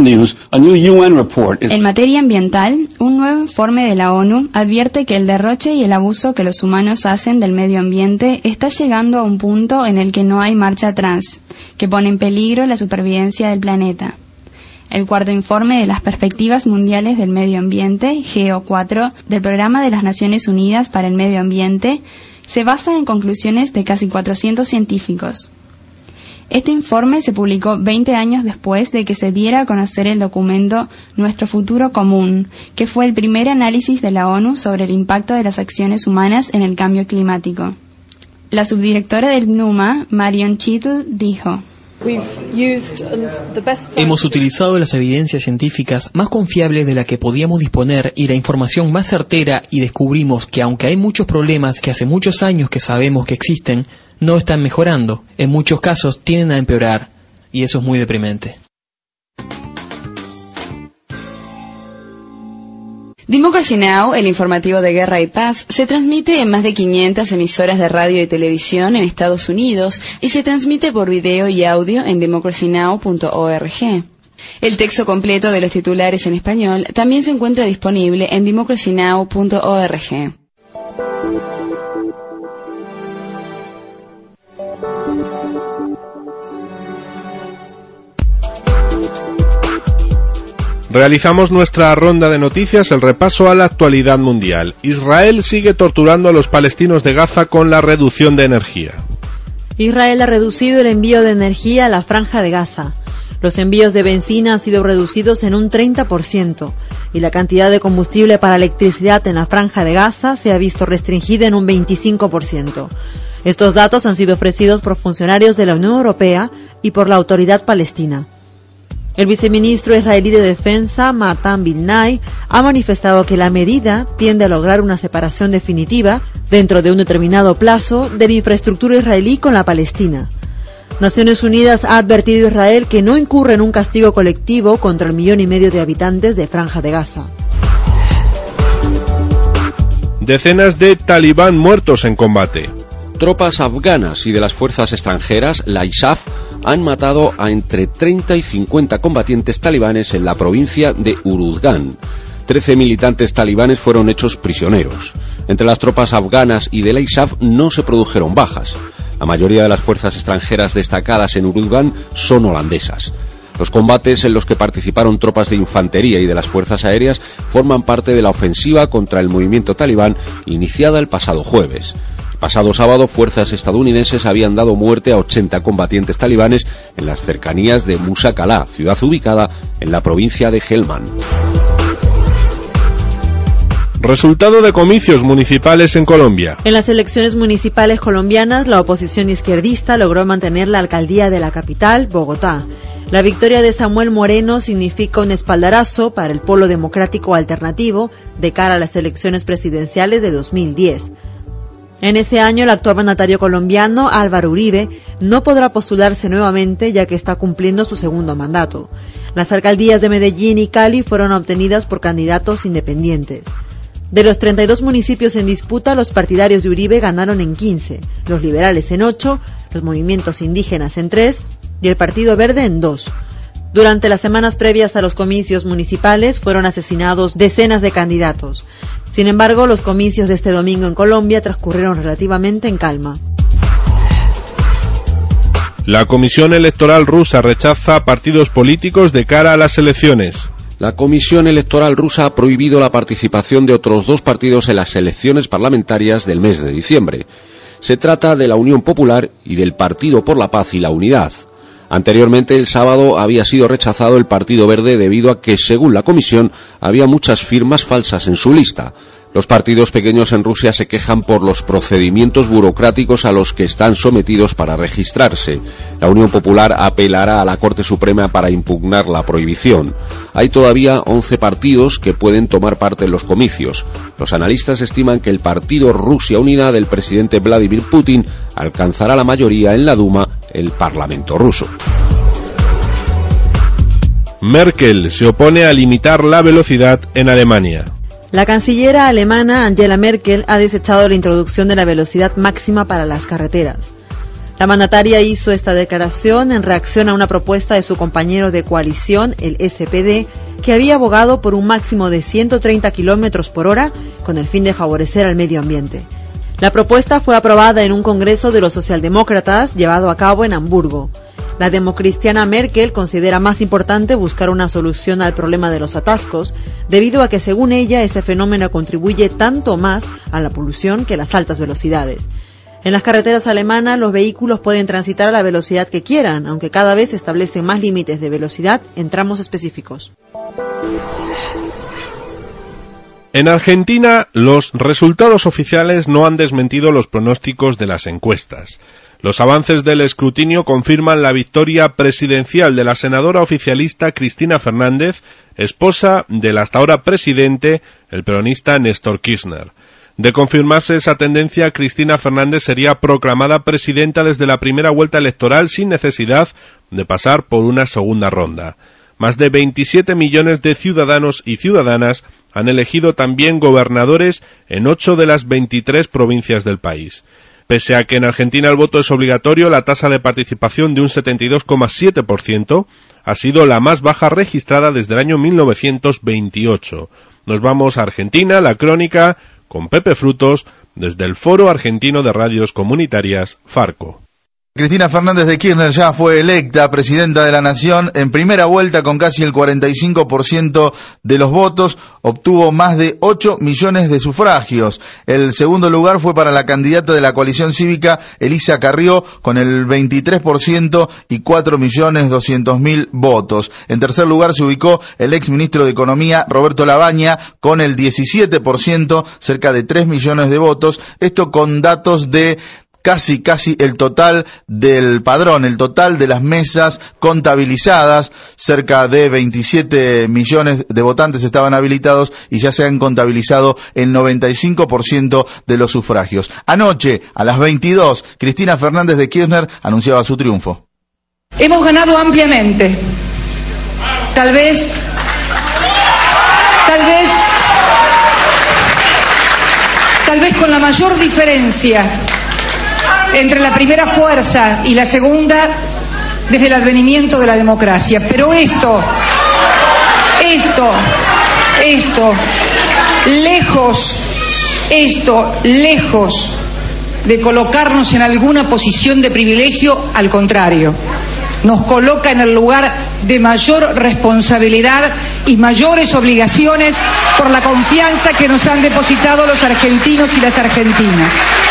materia ambiental, un nuevo informe de la ONU advierte que el derroche y el abuso que los humanos hacen del medio ambiente está llegando a un punto en el que no hay marcha atrás, que pone en peligro la supervivencia del planeta. El cuarto informe de las perspectivas mundiales del medio ambiente, GEO4, del Programa de las Naciones Unidas para el Medio Ambiente, se basa en conclusiones de casi 400 científicos. Este informe se publicó 20 años después de que se diera a conocer el documento Nuestro Futuro Común, que fue el primer análisis de la ONU sobre el impacto de las acciones humanas en el cambio climático. La subdirectora del PNUMA, Marion Chittle, dijo:
Hemos utilizado las evidencias científicas más confiables de las que podíamos disponer y la información más certera y descubrimos que aunque hay muchos problemas que hace muchos años que sabemos que existen, no están mejorando. En muchos casos tienden a empeorar y eso es muy deprimente.
Democracy Now!, el informativo de guerra y paz, se transmite en más de 500 emisoras de radio y televisión en Estados Unidos y se transmite por video y audio en democracynow.org. El texto completo de los titulares en español también se encuentra disponible en democracynow.org.
Realizamos nuestra ronda de noticias, el repaso a la actualidad mundial. Israel sigue torturando a los palestinos de Gaza con la reducción de energía.
Israel ha reducido el envío de energía a la franja de Gaza. Los envíos de bencina han sido reducidos en un 30%. y la cantidad de combustible para electricidad en la Franja de Gaza se ha visto restringida en un 25%. Estos datos han sido ofrecidos por funcionarios de la Unión Europea y por la Autoridad Palestina. El viceministro israelí de Defensa, Matan Vilnai, ha manifestado que la medida tiende a lograr una separación definitiva, dentro de un determinado plazo, de la infraestructura israelí con la Palestina. Naciones Unidas ha advertido a Israel que no incurre en un castigo colectivo contra el 1,5 millones de habitantes de Franja de Gaza.
Decenas de talibán muertos en combate.
Tropas afganas y de las fuerzas extranjeras, la ISAF, han matado a entre 30 y 50 combatientes talibanes en la provincia de Uruzgan. 13 militantes talibanes fueron hechos prisioneros. Entre las tropas afganas y de la ISAF no se produjeron bajas. La mayoría de las fuerzas extranjeras destacadas en Uruzgan son holandesas. Los combates en los que participaron tropas de infantería y de las fuerzas aéreas forman parte de la ofensiva contra el movimiento talibán iniciada el pasado jueves. El pasado sábado, fuerzas estadounidenses habían dado muerte a 80 combatientes talibanes en las cercanías de Musa Qala, ciudad ubicada en la provincia de Helmand.
Resultado de comicios municipales en Colombia.
En las elecciones municipales colombianas, la oposición izquierdista logró mantener la alcaldía de la capital, Bogotá. La victoria de Samuel Moreno significa un espaldarazo para el polo democrático alternativo de cara a las elecciones presidenciales de 2010. En ese año, el actual mandatario colombiano, Álvaro Uribe, no podrá postularse nuevamente ya que está cumpliendo su segundo mandato. Las alcaldías de Medellín y Cali fueron obtenidas por candidatos independientes. De los 32 municipios en disputa, los partidarios de Uribe ganaron en 15, los liberales en 8, los movimientos indígenas en 3 y el Partido Verde en 2. Durante las semanas previas a los comicios municipales fueron asesinados decenas de candidatos. Sin embargo, los comicios de este domingo en Colombia transcurrieron relativamente en calma.
La Comisión Electoral rusa rechaza partidos políticos de cara a las elecciones.
La Comisión Electoral rusa ha prohibido la participación de otros 2 partidos en las elecciones parlamentarias del mes de diciembre. Se trata de la Unión Popular y del Partido por la Paz y la Unidad. Anteriormente, el sábado, había sido rechazado el Partido Verde debido a que, según la comisión, había muchas firmas falsas en su lista. Los partidos pequeños en Rusia se quejan por los procedimientos burocráticos a los que están sometidos para registrarse. La Unión Popular apelará a la Corte Suprema para impugnar la prohibición. Hay todavía 11 partidos que pueden tomar parte en los comicios. Los analistas estiman que el partido Rusia Unida del presidente Vladimir Putin alcanzará la mayoría en la Duma, el Parlamento ruso.
Merkel se opone a limitar la velocidad en Alemania.
La cancillera alemana Angela Merkel ha desechado la introducción de la velocidad máxima para las carreteras. La mandataria hizo esta declaración en reacción a una propuesta de su compañero de coalición, el SPD, que había abogado por un máximo de 130 km por hora con el fin de favorecer al medio ambiente. La propuesta fue aprobada en un congreso de los socialdemócratas llevado a cabo en Hamburgo. La democristiana Merkel considera más importante buscar una solución al problema de los atascos, debido a que, según ella, ese fenómeno contribuye tanto más a la polución que las altas velocidades. En las carreteras alemanas, los vehículos pueden transitar a la velocidad que quieran, aunque cada vez se establecen más límites de velocidad en tramos específicos.
En Argentina, los resultados oficiales no han desmentido los pronósticos de las encuestas. Los avances del escrutinio confirman la victoria presidencial de la senadora oficialista Cristina Fernández, esposa del hasta ahora presidente, el peronista Néstor Kirchner. De confirmarse esa tendencia, Cristina Fernández sería proclamada presidenta desde la primera vuelta electoral sin necesidad de pasar por una segunda ronda. Más de 27 millones de ciudadanos y ciudadanas han elegido también gobernadores en 8 de las 23 provincias del país. Pese a que en Argentina el voto es obligatorio, la tasa de participación de un 72,7% ha sido la más baja registrada desde el año 1928. Nos vamos a Argentina, la crónica, con Pepe Frutos, desde el Foro Argentino de Radios Comunitarias, Farco.
Cristina Fernández de Kirchner ya fue electa presidenta de la Nación en primera vuelta con casi el 45% de los votos, obtuvo más de 8 millones de sufragios. El segundo lugar fue para la candidata de la coalición cívica, Elisa Carrió, con el 23% y 4.200.000 votos. En tercer lugar se ubicó el exministro de Economía, Roberto Labaña, con el 17%, cerca de 3 millones de votos. Esto con datos de casi el total del padrón, el total de las mesas contabilizadas. Cerca de 27 millones de votantes estaban habilitados y ya se han contabilizado el 95% de los sufragios. Anoche, a las 22, Cristina Fernández de Kirchner anunciaba su triunfo.
Hemos ganado ampliamente. Tal vez con la mayor diferencia entre la primera fuerza y la segunda desde el advenimiento de la democracia. Pero esto, lejos de colocarnos en alguna posición de privilegio, al contrario, nos coloca en el lugar de mayor responsabilidad y mayores obligaciones por la confianza que nos han depositado los argentinos y las argentinas.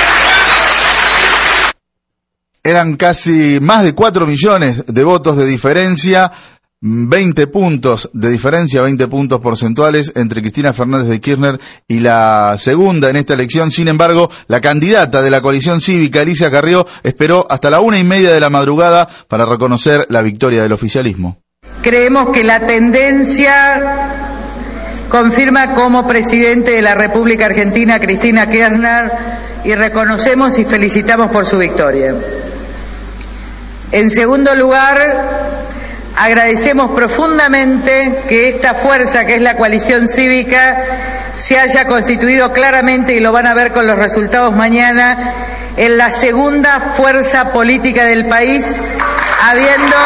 Eran casi más de 4 millones de votos de diferencia, 20 puntos de diferencia, 20 puntos porcentuales entre Cristina Fernández de Kirchner y la segunda en esta elección. Sin embargo, la candidata de la coalición cívica, Elisa Carrió, esperó hasta la 1:30 de la madrugada para reconocer la victoria del oficialismo.
Creemos que la tendencia confirma como presidente de la República Argentina Cristina Kirchner y reconocemos y felicitamos por su victoria. En segundo lugar, agradecemos profundamente que esta fuerza, que es la coalición cívica, se haya constituido claramente, y lo van a ver con los resultados mañana, en la segunda fuerza política del país, habiendo...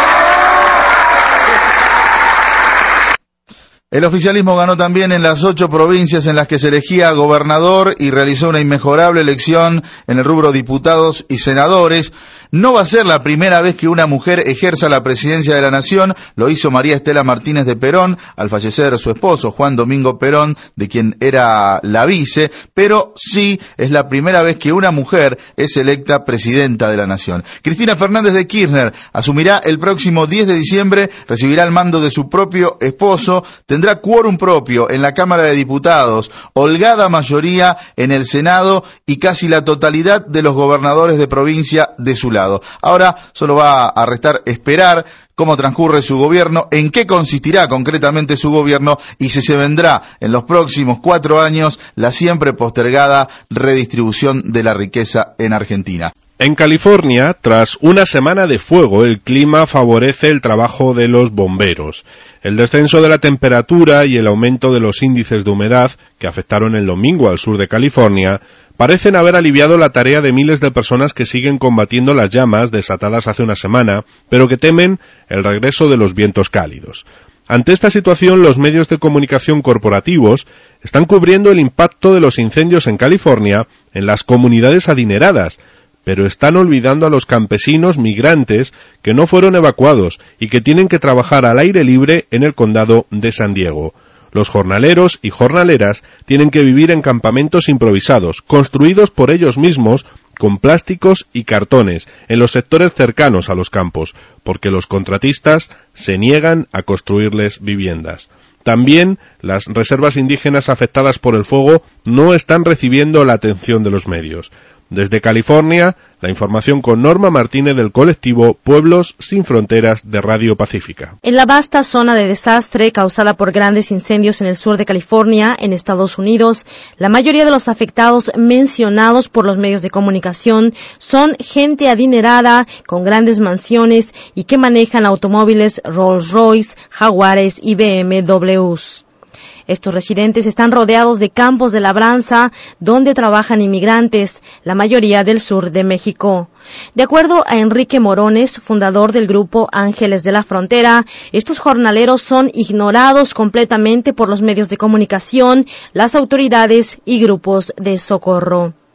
El oficialismo ganó también en las 8 provincias en las que se elegía gobernador y realizó una inmejorable elección en el rubro diputados y senadores. No va a ser la primera vez que una mujer ejerza la presidencia de la Nación. Lo hizo María Estela Martínez de Perón al fallecer su esposo, Juan Domingo Perón, de quien era la vice, pero sí es la primera vez que una mujer es electa presidenta de la Nación. Cristina Fernández de Kirchner asumirá el próximo 10 de diciembre, recibirá el mando de su propio esposo, tendrá quórum propio en la Cámara de Diputados, holgada mayoría en el Senado y casi la totalidad de los gobernadores de provincia de su lado. Ahora solo va a restar esperar cómo transcurre su gobierno, en qué consistirá concretamente su gobierno y si se vendrá en los próximos 4 años la siempre postergada redistribución de la riqueza en Argentina.
En California, tras una semana de fuego, el clima favorece el trabajo de los bomberos. El descenso de la temperatura y el aumento de los índices de humedad, que afectaron el domingo al sur de California, parecen haber aliviado la tarea de miles de personas que siguen combatiendo las llamas desatadas hace una semana, pero que temen el regreso de los vientos cálidos. Ante esta situación, los medios de comunicación corporativos están cubriendo el impacto de los incendios en California en las comunidades adineradas, pero están olvidando a los campesinos migrantes que no fueron evacuados y que tienen que trabajar al aire libre en el condado de San Diego. Los jornaleros y jornaleras tienen que vivir en campamentos improvisados, construidos por ellos mismos con plásticos y cartones, en los sectores cercanos a los campos, porque los contratistas se niegan a construirles viviendas. También las reservas indígenas afectadas por el fuego no están recibiendo la atención de los medios. Desde California, la información con Norma Martínez del colectivo Pueblos Sin Fronteras de Radio Pacífica.
En la vasta zona de desastre causada por grandes incendios en el sur de California, en Estados Unidos, la mayoría de los afectados mencionados por los medios de comunicación son gente adinerada con grandes mansiones y que manejan automóviles Rolls-Royce, Jaguares y BMWs. Estos residentes están rodeados de campos de labranza donde trabajan inmigrantes, la mayoría del sur de México. De acuerdo a Enrique Morones, fundador del grupo Ángeles de la Frontera, estos jornaleros son ignorados completamente por los medios de comunicación, las autoridades y grupos de socorro.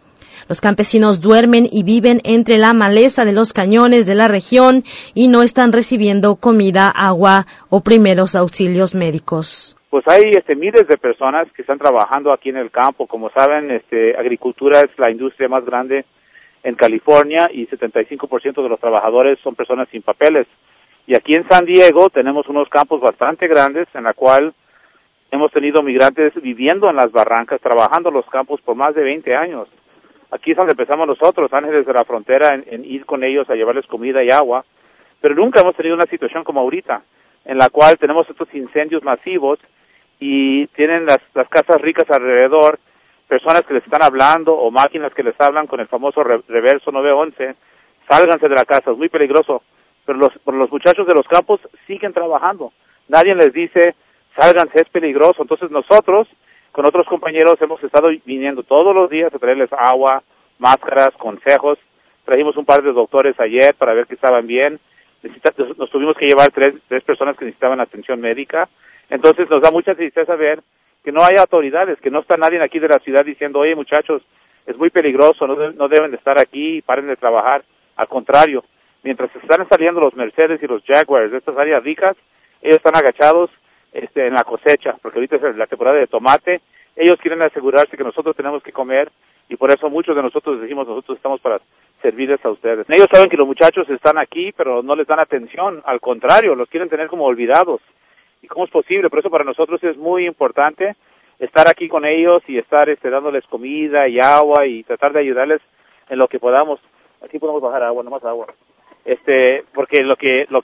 Los campesinos duermen y viven entre la maleza de los cañones de la región y no están recibiendo comida, agua o primeros auxilios médicos.
Pues hay miles de personas que están trabajando aquí en el campo. Como saben, agricultura es la industria más grande en California y 75% de los trabajadores son personas sin papeles. Y aquí en San Diego tenemos unos campos bastante grandes en la cual hemos tenido migrantes viviendo en las barrancas, trabajando en los campos por más de 20 años. Aquí es donde empezamos nosotros, Ángeles de la Frontera, en ir con ellos a llevarles comida y agua. Pero nunca hemos tenido una situación como ahorita, en la cual tenemos estos incendios masivos y tienen las casas ricas alrededor, personas que les están hablando o máquinas que les hablan con el famoso reverso 911, sálganse de la casa, es muy peligroso. Pero los muchachos de los campos siguen trabajando. Nadie les dice, sálganse, es peligroso. Entonces nosotros, con otros compañeros, hemos estado viniendo todos los días a traerles agua, máscaras, consejos. Trajimos un par de doctores ayer para ver que estaban bien. Nos tuvimos que llevar tres personas que necesitaban atención médica. Entonces nos da mucha tristeza ver que no hay autoridades, que no está nadie aquí de la ciudad diciendo, oye muchachos, es muy peligroso, no deben de estar aquí, paren de trabajar. Al contrario, mientras están saliendo los Mercedes y los Jaguars de estas áreas ricas, ellos están agachados en la cosecha, porque ahorita es la temporada de tomate. Ellos quieren asegurarse que nosotros tenemos que comer y por eso muchos de nosotros decimos, nosotros estamos para servirles a ustedes. Ellos saben que los muchachos están aquí, pero no les dan atención, al contrario, los quieren tener como olvidados. ¿Y cómo es posible? Por eso para nosotros es muy importante estar aquí con ellos y estar dándoles comida y agua y tratar de ayudarles en lo que podamos. Aquí podemos bajar agua, nomás agua. Porque lo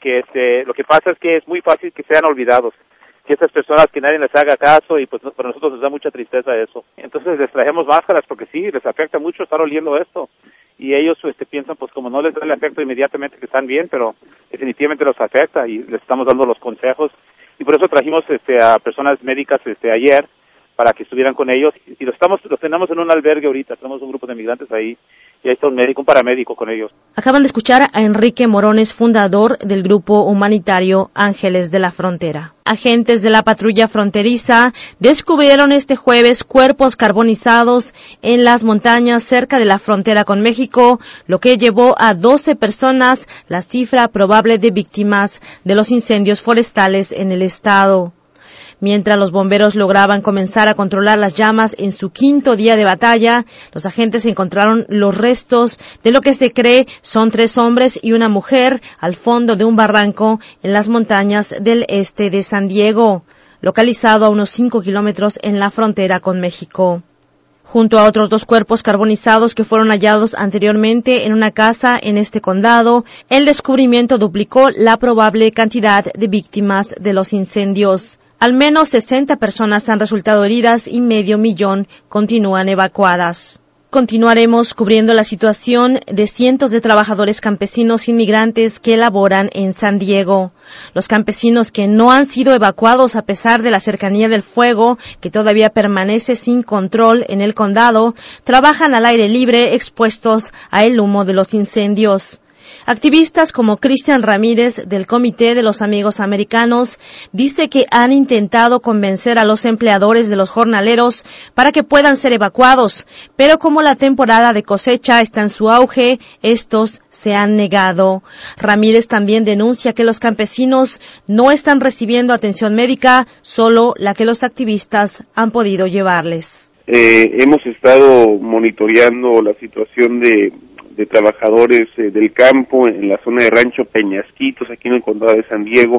que pasa es que es muy fácil que sean olvidados, que estas personas que nadie les haga caso y pues para nosotros nos da mucha tristeza eso. Entonces les trajemos máscaras porque sí, les afecta mucho estar oliendo esto y ellos piensan pues como no les da el efecto inmediatamente que están bien, pero definitivamente los afecta y les estamos dando los consejos y por eso trajimos a personas médicas ayer para que estuvieran con ellos y los tenemos en un albergue ahorita, tenemos un grupo de migrantes ahí y ahí está un paramédico con ellos.
Acaban de escuchar a Enrique Morones, fundador del grupo humanitario Ángeles de la Frontera. Agentes de la patrulla fronteriza descubrieron este jueves cuerpos carbonizados en las montañas cerca de la frontera con México, lo que llevó a 12 personas la cifra probable de víctimas de los incendios forestales en el estado. Mientras los bomberos lograban comenzar a controlar las llamas en su quinto día de batalla, los agentes encontraron los restos de lo que se cree son 3 hombres y una mujer al fondo de un barranco en las montañas del este de San Diego, localizado a unos 5 kilómetros en la frontera con México. Junto a otros 2 cuerpos carbonizados que fueron hallados anteriormente en una casa en este condado, el descubrimiento duplicó la probable cantidad de víctimas de los incendios. Al menos 60 personas han resultado heridas y 500,000 continúan evacuadas. Continuaremos cubriendo la situación de cientos de trabajadores campesinos inmigrantes que laboran en San Diego. Los campesinos que no han sido evacuados a pesar de la cercanía del fuego, que todavía permanece sin control en el condado, trabajan al aire libre expuestos al humo de los incendios. Activistas como Cristian Ramírez del Comité de los Amigos Americanos dice que han intentado convencer a los empleadores de los jornaleros para que puedan ser evacuados, pero como la temporada de cosecha está en su auge, estos se han negado. Ramírez también denuncia que los campesinos no están recibiendo atención médica, solo la que los activistas han podido llevarles.
Hemos estado monitoreando la situación de trabajadores del campo en la zona de Rancho Peñasquitos, aquí en el condado de San Diego.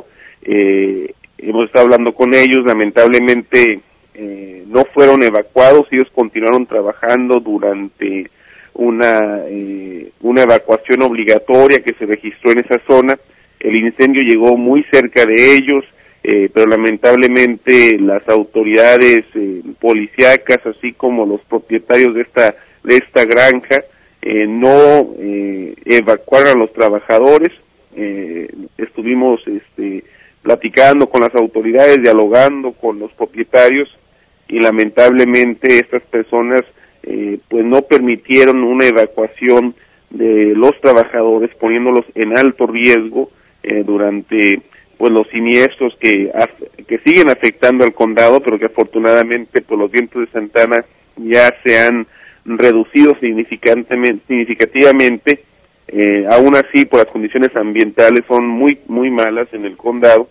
Hemos estado hablando con ellos, lamentablemente no fueron evacuados, ellos continuaron trabajando durante una evacuación obligatoria que se registró en esa zona. El incendio llegó muy cerca de ellos, pero lamentablemente las autoridades policíacas, así como los propietarios de esta granja, no evacuaron a los trabajadores. Estuvimos platicando con las autoridades, dialogando con los propietarios y lamentablemente estas personas pues no permitieron una evacuación de los trabajadores, poniéndolos en alto riesgo durante pues los siniestros que siguen afectando al condado, pero que afortunadamente por los vientos de Santana ya se han reducido significativamente. Aún así, por las condiciones ambientales son muy malas en el condado,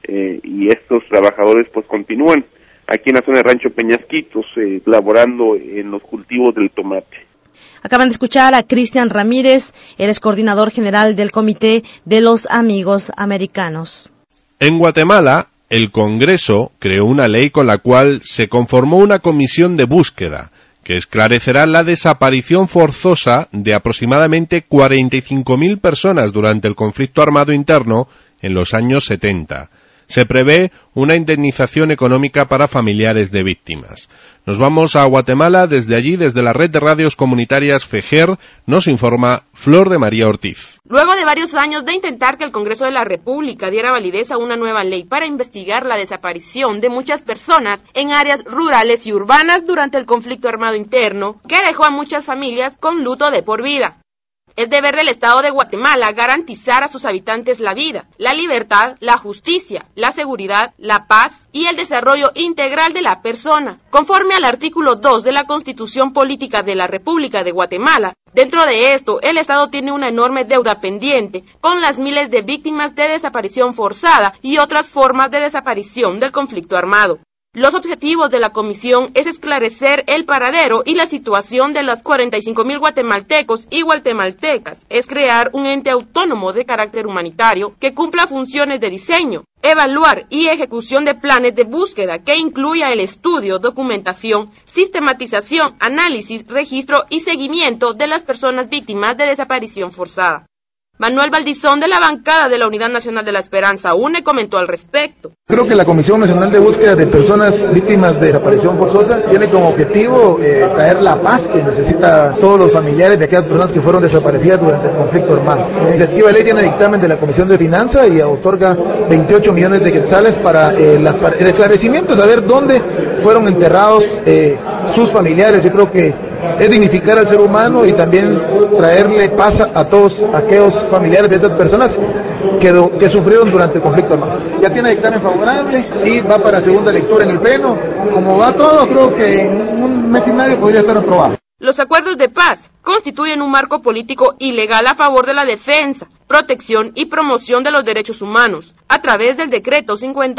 y estos trabajadores pues continúan aquí en la zona de Rancho Peñasquitos, laborando en los cultivos del tomate.
Acaban de escuchar a Cristian Ramírez, él es coordinador general del Comité de los Amigos Americanos.
En Guatemala, el Congreso creó una ley con la cual se conformó una comisión de búsqueda que esclarecerá la desaparición forzosa de aproximadamente 45.000 personas durante el conflicto armado interno en los años 70. Se prevé una indemnización económica para familiares de víctimas. Nos vamos a Guatemala, desde allí, desde la red de radios comunitarias FEGER, nos informa Flor de María Ortiz.
Luego de varios años de intentar que el Congreso de la República diera validez a una nueva ley para investigar la desaparición de muchas personas en áreas rurales y urbanas durante el conflicto armado interno, que dejó a muchas familias con luto de por vida. Es deber del Estado de Guatemala garantizar a sus habitantes la vida, la libertad, la justicia, la seguridad, la paz y el desarrollo integral de la persona. Conforme al artículo 2 de la Constitución Política de la República de Guatemala, dentro de esto, el Estado tiene una enorme deuda pendiente con las miles de víctimas de desaparición forzada y otras formas de desaparición del conflicto armado. Los objetivos de la comisión es esclarecer el paradero y la situación de los 45.000 guatemaltecos y guatemaltecas, es crear un ente autónomo de carácter humanitario que cumpla funciones de diseño, evaluar y ejecución de planes de búsqueda que incluya el estudio, documentación, sistematización, análisis, registro y seguimiento de las personas víctimas de desaparición forzada. Manuel Valdizón, de la bancada de la Unidad Nacional de la Esperanza UNE, comentó al respecto.
Creo que la Comisión Nacional de Búsqueda de Personas Víctimas de Desaparición Forzosa tiene como objetivo traer la paz que necesitan todos los familiares de aquellas personas que fueron desaparecidas durante el conflicto armado. La iniciativa de ley tiene dictamen de la Comisión de Finanzas y otorga 28 millones de quetzales para el esclarecimiento, saber dónde fueron enterrados sus familiares. Yo creo que es dignificar al ser humano y también traerle paz a todos aquellos familiares de estas personas que sufrieron durante el conflicto armado. Ya tiene dictamen favorable y va para segunda lectura en el Pleno. Como va todo, creo que en un mes y medio podría estar aprobado.
Los acuerdos de paz constituyen un marco político y legal a favor de la defensa, protección y promoción de los derechos humanos, a través del Decreto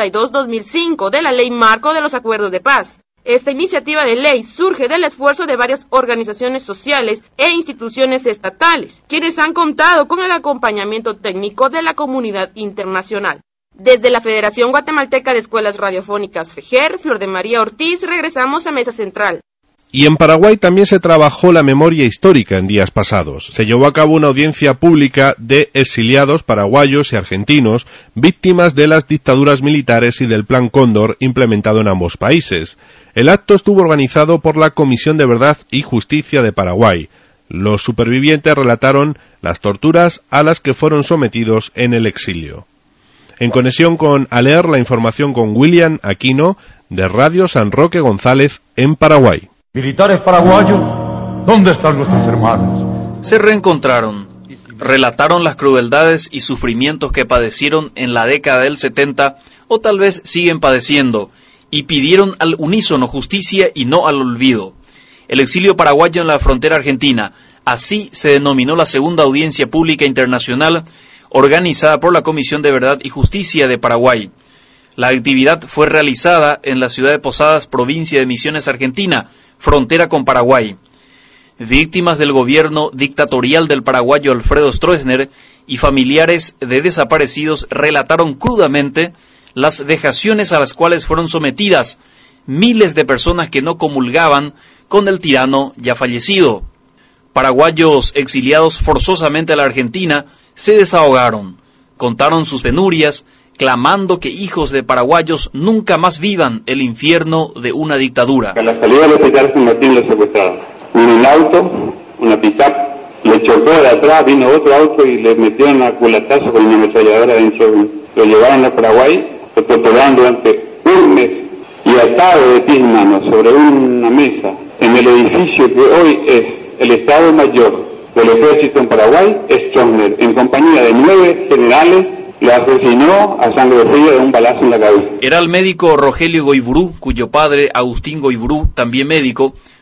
52/2005 de la Ley Marco de los Acuerdos de Paz. Esta iniciativa de ley surge del esfuerzo de varias organizaciones sociales e instituciones estatales, quienes han contado con el acompañamiento técnico de la comunidad internacional. Desde la Federación Guatemalteca de Escuelas Radiofónicas FEGER, Flor de María Ortiz, regresamos a Mesa Central.
Y en Paraguay también se trabajó la memoria histórica en días pasados. Se llevó a cabo una audiencia pública de exiliados paraguayos y argentinos, víctimas de las dictaduras militares y del Plan Cóndor implementado en ambos países. El acto estuvo organizado por la Comisión de Verdad y Justicia de Paraguay. Los supervivientes relataron las torturas a las que fueron sometidos en el exilio. En conexión con ALER, la información con William Aquino, de Radio San Roque González, en Paraguay.
Militares paraguayos, ¿dónde están nuestros hermanos?
Se reencontraron, relataron las crueldades y sufrimientos que padecieron en la década del 70, o tal vez siguen padeciendo, y pidieron al unísono justicia y no al olvido. El exilio paraguayo en la frontera argentina, así se denominó la segunda audiencia pública internacional organizada por la Comisión de Verdad y Justicia de Paraguay. La actividad fue realizada en la ciudad de Posadas, provincia de Misiones, Argentina, frontera con Paraguay. Víctimas del gobierno dictatorial del paraguayo Alfredo Stroessner y familiares de desaparecidos relataron crudamente las vejaciones a las cuales fueron sometidas miles de personas que no comulgaban con el tirano ya fallecido. Paraguayos exiliados forzosamente a la Argentina se desahogaron, contaron sus penurias, clamando que hijos de paraguayos nunca más vivan el infierno de una dictadura.
A la salida del hospital San Martín lo secuestraron. Un auto, una pick-up, le chocó de atrás, vino otro auto y le metieron a culatazo con una ametralladora dentro. Lo llevaron a Paraguay, lo torturaron durante un mes y atado de pies y manos sobre una mesa en el edificio que hoy es el Estado Mayor del Ejército en Paraguay. Stroessner, en compañía de 9 generales, lo asesinó a sangre fría de un balazo en la cabeza.
Era el médico Rogelio Goiburú, cuyo padre, Agustín Goiburú, también médico,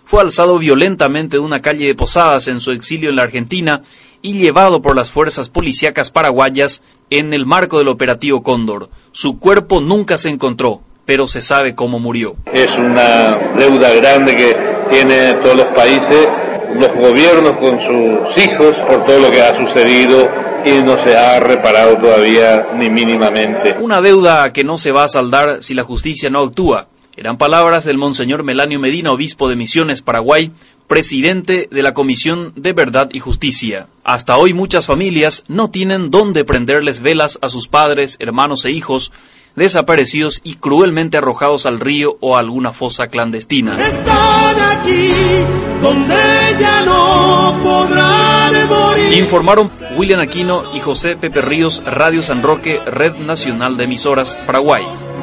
fue alzado violentamente de una calle de Posadas en su exilio en la Argentina y llevado por las fuerzas policíacas paraguayas en el marco del operativo Cóndor. Su cuerpo nunca se encontró, pero se sabe cómo murió.
Es una deuda grande que tienen todos los países, los gobiernos con sus hijos, por todo lo que ha sucedido y no se ha reparado todavía ni mínimamente.
Una deuda que no se va a saldar si la justicia no actúa. Eran palabras del Monseñor Melanio Medina, obispo de Misiones, Paraguay, presidente de la Comisión de Verdad y Justicia. Hasta hoy muchas familias no tienen dónde prenderles velas a sus padres, hermanos e hijos desaparecidos y cruelmente arrojados al río o a alguna fosa clandestina.
Están aquí donde ya no podrán morir.
Informaron William Aquino y José Pepe Ríos, Radio San Roque, Red Nacional de Emisoras, Paraguay.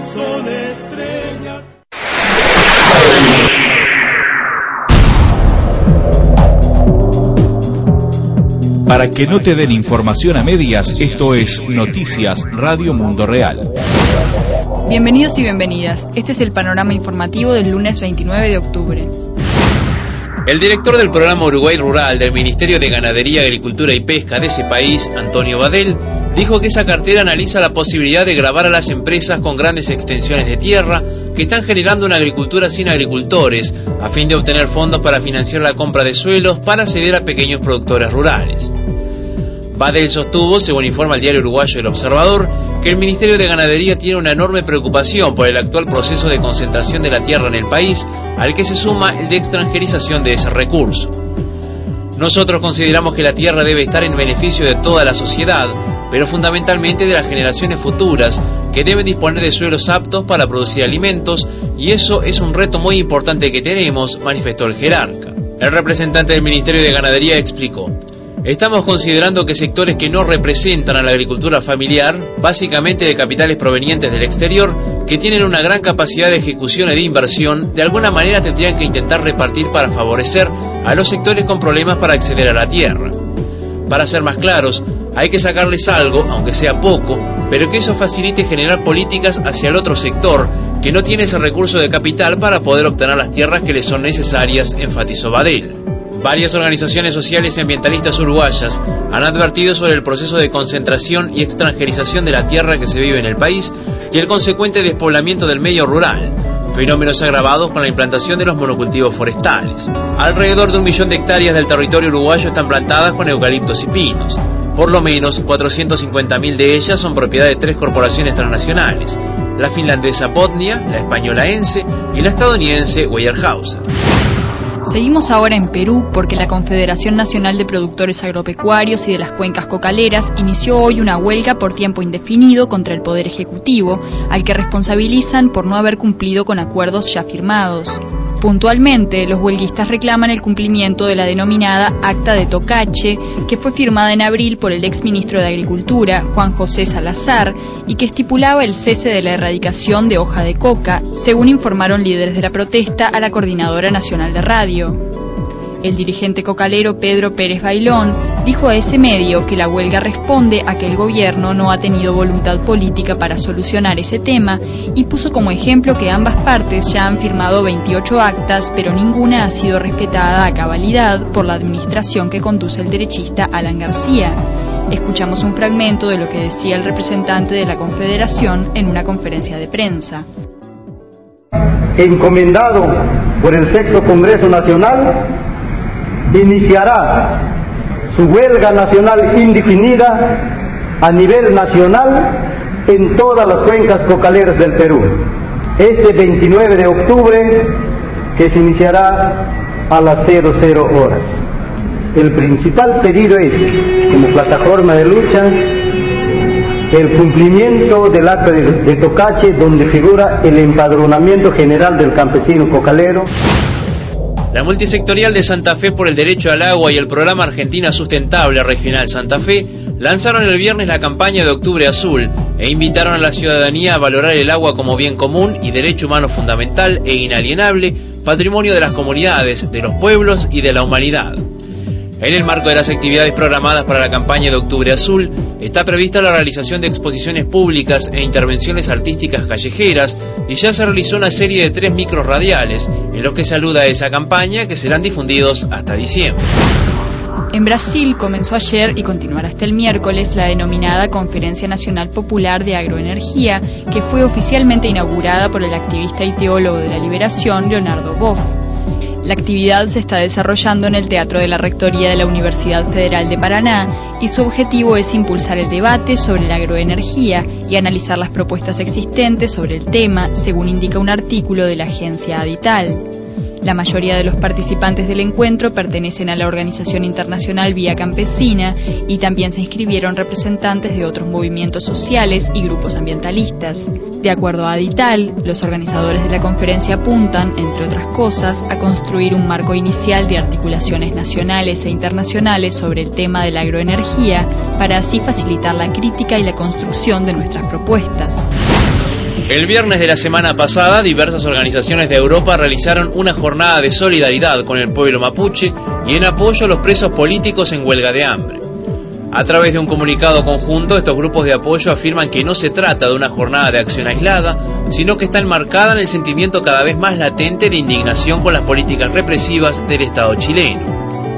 Para que no te den información a medias, esto es Noticias Radio Mundo Real.
Bienvenidos y bienvenidas. Este es el panorama informativo del lunes 29 de octubre.
El director del programa Uruguay Rural del Ministerio de Ganadería, Agricultura y Pesca de ese país, Antonio Badel, dijo que esa cartera analiza la posibilidad de gravar a las empresas con grandes extensiones de tierra que están generando una agricultura sin agricultores, a fin de obtener fondos para financiar la compra de suelos para ceder a pequeños productores rurales. Badel sostuvo, según informa el diario uruguayo El Observador, que el Ministerio de Ganadería tiene una enorme preocupación por el actual proceso de concentración de la tierra en el país, al que se suma el de extranjerización de ese recurso. Nosotros consideramos que la tierra debe estar en beneficio de toda la sociedad, pero fundamentalmente de las generaciones futuras, que deben disponer de suelos aptos para producir alimentos, y eso es un reto muy importante que tenemos, manifestó el jerarca. El representante del Ministerio de Ganadería explicó: estamos considerando que sectores que no representan a la agricultura familiar, básicamente de capitales provenientes del exterior, que tienen una gran capacidad de ejecución y de inversión, de alguna manera tendrían que intentar repartir para favorecer a los sectores con problemas para acceder a la tierra. Para ser más claros, hay que sacarles algo, aunque sea poco, pero que eso facilite generar políticas hacia el otro sector, que no tiene ese recurso de capital para poder obtener las tierras que les son necesarias, enfatizó Badel. Varias organizaciones sociales y ambientalistas uruguayas han advertido sobre el proceso de concentración y extranjerización de la tierra que se vive en el país y el consecuente despoblamiento del medio rural, fenómenos agravados con la implantación de los monocultivos forestales. Alrededor de 1 millón de hectáreas del territorio uruguayo están plantadas con eucaliptos y pinos. Por lo menos 450.000 de ellas son propiedad de 3 corporaciones transnacionales: la finlandesa Botnia, la española ENCE y la estadounidense Weyerhaeuser.
Seguimos ahora en Perú porque la Confederación Nacional de Productores Agropecuarios y de las Cuencas Cocaleras inició hoy una huelga por tiempo indefinido contra el Poder Ejecutivo, al que responsabilizan por no haber cumplido con acuerdos ya firmados. Puntualmente, los huelguistas reclaman el cumplimiento de la denominada Acta de Tocache, que fue firmada en abril por el exministro de Agricultura, Juan José Salazar, y que estipulaba el cese de la erradicación de hoja de coca, según informaron líderes de la protesta a la Coordinadora Nacional de Radio. El dirigente cocalero Pedro Pérez Bailón dijo a ese medio que la huelga responde a que el gobierno no ha tenido voluntad política para solucionar ese tema y puso como ejemplo que ambas partes ya han firmado 28 actas, pero ninguna ha sido respetada a cabalidad por la administración que conduce el derechista Alan García. Escuchamos un fragmento de lo que decía el representante de la Confederación en una conferencia de prensa.
Encomendado por el 6º Congreso Nacional, iniciará su huelga nacional indefinida a nivel nacional en todas las cuencas cocaleras del Perú. Este 29 de octubre, que se iniciará a las 00 horas. El principal pedido es, como plataforma de lucha, el cumplimiento del acta de Tocache, donde figura el empadronamiento general del campesino cocalero.
La multisectorial de Santa Fe por el derecho al agua y el programa Argentina Sustentable Regional Santa Fe lanzaron el viernes la campaña de Octubre Azul e invitaron a la ciudadanía a valorar el agua como bien común y derecho humano fundamental e inalienable, patrimonio de las comunidades, de los pueblos y de la humanidad.
En el marco de las actividades programadas para la campaña de Octubre Azul, está prevista la realización de exposiciones públicas e intervenciones artísticas callejeras y ya se realizó una serie de 3 micros radiales en los que se aluda a esa campaña, que serán difundidos hasta diciembre.
En Brasil comenzó ayer y continuará hasta el miércoles la denominada Conferencia Nacional Popular de Agroenergía, que fue oficialmente inaugurada por el activista y teólogo de la liberación Leonardo Boff. La actividad se está desarrollando en el Teatro de la Rectoría de la Universidad Federal de Paraná y su objetivo es impulsar el debate sobre la agroenergía y analizar las propuestas existentes sobre el tema, según indica un artículo de la agencia Adital. La mayoría de los participantes del encuentro pertenecen a la organización internacional Vía Campesina y también se inscribieron representantes de otros movimientos sociales y grupos ambientalistas. De acuerdo a Adital, los organizadores de la conferencia apuntan, entre otras cosas, a construir un marco inicial de articulaciones nacionales e internacionales sobre el tema de la agroenergía para así facilitar la crítica y la construcción de nuestras propuestas.
El viernes de la semana pasada, diversas organizaciones de Europa realizaron una jornada de solidaridad con el pueblo mapuche y en apoyo a los presos políticos en huelga de hambre. A través de un comunicado conjunto, estos grupos de apoyo afirman que no se trata de una jornada de acción aislada, sino que está enmarcada en el sentimiento cada vez más latente de indignación con las políticas represivas del Estado chileno.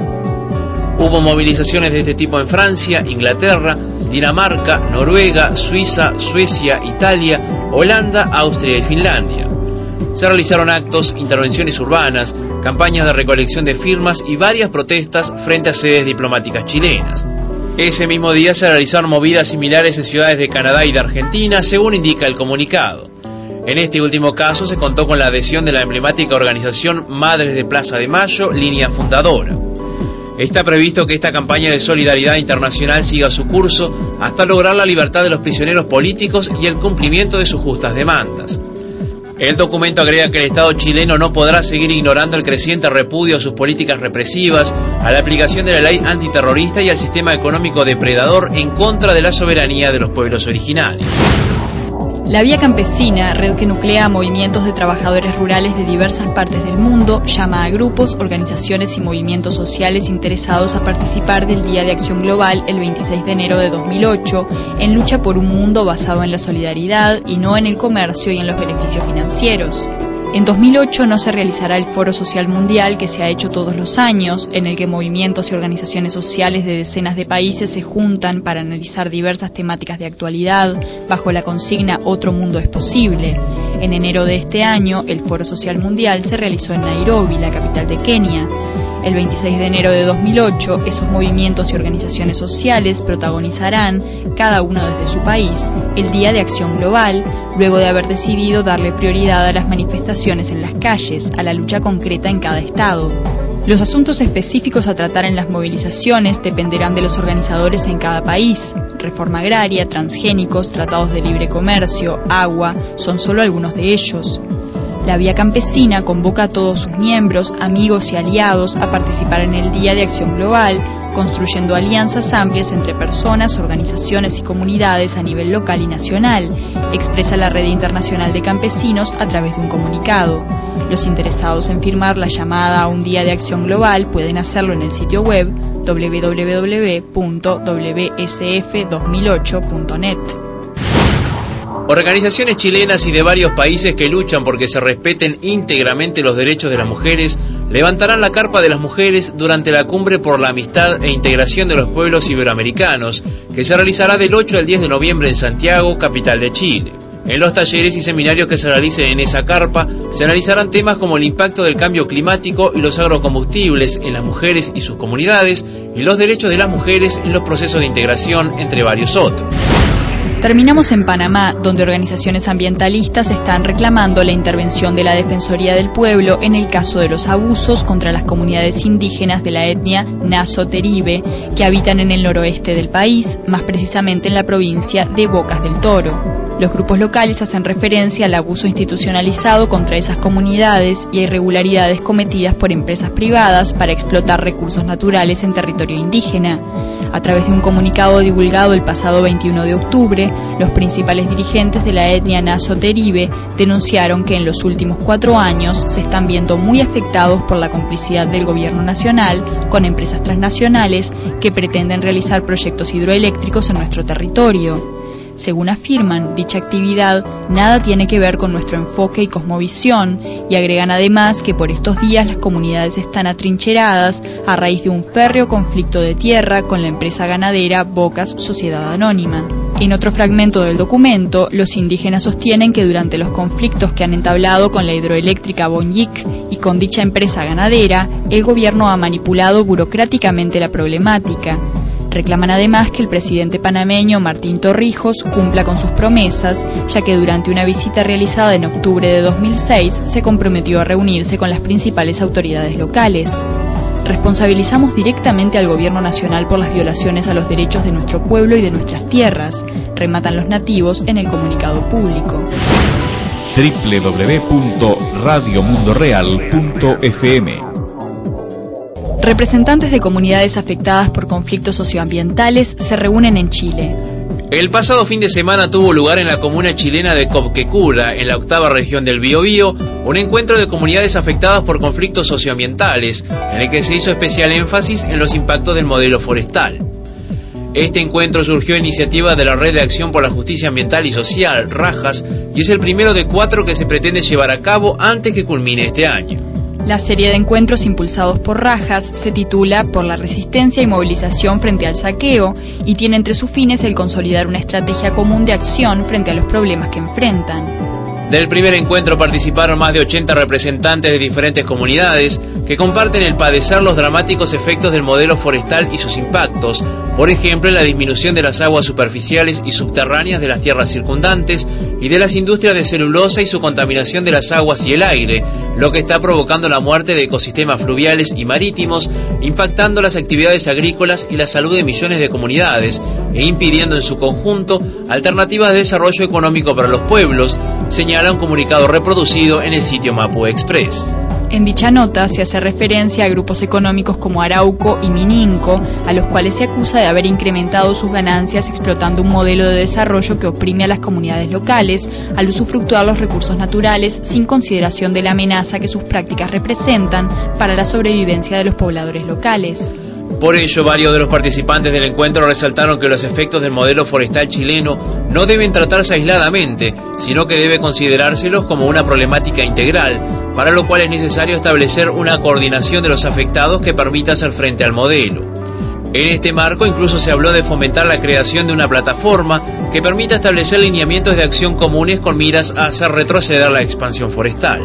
Hubo movilizaciones de este tipo en Francia, Inglaterra, Dinamarca, Noruega, Suiza, Suecia, Italia, Holanda, Austria y Finlandia. Se realizaron actos, intervenciones urbanas, campañas de recolección de firmas y varias protestas frente a sedes diplomáticas chilenas. Ese mismo día se realizaron movidas similares en ciudades de Canadá y de Argentina, según indica el comunicado. En este último caso se contó con la adhesión de la emblemática organización Madres de Plaza de Mayo, línea fundadora. Está previsto que esta campaña de solidaridad internacional siga su curso hasta lograr la libertad de los prisioneros políticos y el cumplimiento de sus justas demandas. El documento agrega que el Estado chileno no podrá seguir ignorando el creciente repudio a sus políticas represivas, a la aplicación de la ley antiterrorista y al sistema económico depredador en contra de la soberanía de los pueblos originarios.
La Vía Campesina, red que nuclea a movimientos de trabajadores rurales de diversas partes del mundo, llama a grupos, organizaciones y movimientos sociales interesados a participar del Día de Acción Global el 26 de enero de 2008 en lucha por un mundo basado en la solidaridad y no en el comercio y en los beneficios financieros. En 2008 no se realizará el Foro Social Mundial que se ha hecho todos los años, en el que movimientos y organizaciones sociales de decenas de países se juntan para analizar diversas temáticas de actualidad bajo la consigna Otro Mundo es Posible. En enero de este año, el Foro Social Mundial se realizó en Nairobi, la capital de Kenia. El 26 de enero de 2008, esos movimientos y organizaciones sociales protagonizarán, cada uno desde su país, el Día de Acción Global, luego de haber decidido darle prioridad a las manifestaciones en las calles, a la lucha concreta en cada estado. Los asuntos específicos a tratar en las movilizaciones dependerán de los organizadores en cada país. Reforma agraria, transgénicos, tratados de libre comercio, agua, son solo algunos de ellos. La Vía Campesina convoca a todos sus miembros, amigos y aliados a participar en el Día de Acción Global, construyendo alianzas amplias entre personas, organizaciones y comunidades a nivel local y nacional, expresa la Red Internacional de Campesinos a través de un comunicado. Los interesados en firmar la llamada a un Día de Acción Global pueden hacerlo en el sitio web www.wsf2008.net.
Organizaciones chilenas y de varios países que luchan porque se respeten íntegramente los derechos de las mujeres levantarán la carpa de las mujeres durante la Cumbre por la Amistad e Integración de los Pueblos Iberoamericanos, que se realizará del 8 al 10 de noviembre en Santiago, capital de Chile. En los talleres y seminarios que se realicen en esa carpa se analizarán temas como el impacto del cambio climático y los agrocombustibles en las mujeres y sus comunidades y los derechos de las mujeres en los procesos de integración, entre varios otros.
Terminamos en Panamá, donde organizaciones ambientalistas están reclamando la intervención de la Defensoría del Pueblo en el caso de los abusos contra las comunidades indígenas de la etnia Naso-Teribe, que habitan en el noroeste del país, más precisamente en la provincia de Bocas del Toro. Los grupos locales hacen referencia al abuso institucionalizado contra esas comunidades y a irregularidades cometidas por empresas privadas para explotar recursos naturales en territorio indígena. A través de un comunicado divulgado el pasado 21 de octubre, los principales dirigentes de la etnia Naso-Teribe denunciaron que en los últimos 4 años se están viendo muy afectados por la complicidad del gobierno nacional con empresas transnacionales que pretenden realizar proyectos hidroeléctricos en nuestro territorio. Según afirman, dicha actividad nada tiene que ver con nuestro enfoque y cosmovisión, y agregan además que por estos días las comunidades están atrincheradas a raíz de un férreo conflicto de tierra con la empresa ganadera Bocas Sociedad Anónima. En otro fragmento del documento, los indígenas sostienen que durante los conflictos que han entablado con la hidroeléctrica Bonyic y con dicha empresa ganadera, el gobierno ha manipulado burocráticamente la problemática. Reclaman además que el presidente panameño Martín Torrijos cumpla con sus promesas, ya que durante una visita realizada en octubre de 2006 se comprometió a reunirse con las principales autoridades locales. Responsabilizamos directamente al gobierno nacional por las violaciones a los derechos de nuestro pueblo y de nuestras tierras, rematan los nativos en el comunicado público.
www.radiomundoreal.fm.
Representantes de comunidades afectadas por conflictos socioambientales se reúnen en Chile.
El pasado fin de semana tuvo lugar en la comuna chilena de Copquecura, en la 8ª región del Biobío, un encuentro de comunidades afectadas por conflictos socioambientales, en el que se hizo especial énfasis en los impactos del modelo forestal. Este encuentro surgió a iniciativa de la Red de Acción por la Justicia Ambiental y Social, RAJAS, y es el primero de 4 que se pretende llevar a cabo antes que culmine este año.
La serie de encuentros impulsados por Rajas se titula Por la resistencia y movilización frente al saqueo y tiene entre sus fines el consolidar una estrategia común de acción frente a los problemas que enfrentan.
Del primer encuentro participaron más de 80 representantes de diferentes comunidades que comparten el padecer los dramáticos efectos del modelo forestal y sus impactos, por ejemplo en la disminución de las aguas superficiales y subterráneas de las tierras circundantes y de las industrias de celulosa y su contaminación de las aguas y el aire, lo que está provocando la muerte de ecosistemas fluviales y marítimos, impactando las actividades agrícolas y la salud de millones de comunidades e impidiendo en su conjunto alternativas de desarrollo económico para los pueblos, señala un comunicado reproducido en el sitio Mapu Express.
En dicha nota se hace referencia a grupos económicos como Arauco y Mininco, a los cuales se acusa de haber incrementado sus ganancias explotando un modelo de desarrollo que oprime a las comunidades locales al usufructuar los recursos naturales sin consideración de la amenaza que sus prácticas representan para la sobrevivencia de los pobladores locales.
Por ello, varios de los participantes del encuentro resaltaron que los efectos del modelo forestal chileno no deben tratarse aisladamente, sino que debe considerárselos como una problemática integral, para lo cual es necesario establecer una coordinación de los afectados que permita hacer frente al modelo. En este marco incluso se habló de fomentar la creación de una plataforma que permita establecer lineamientos de acción comunes con miras a hacer retroceder la expansión forestal.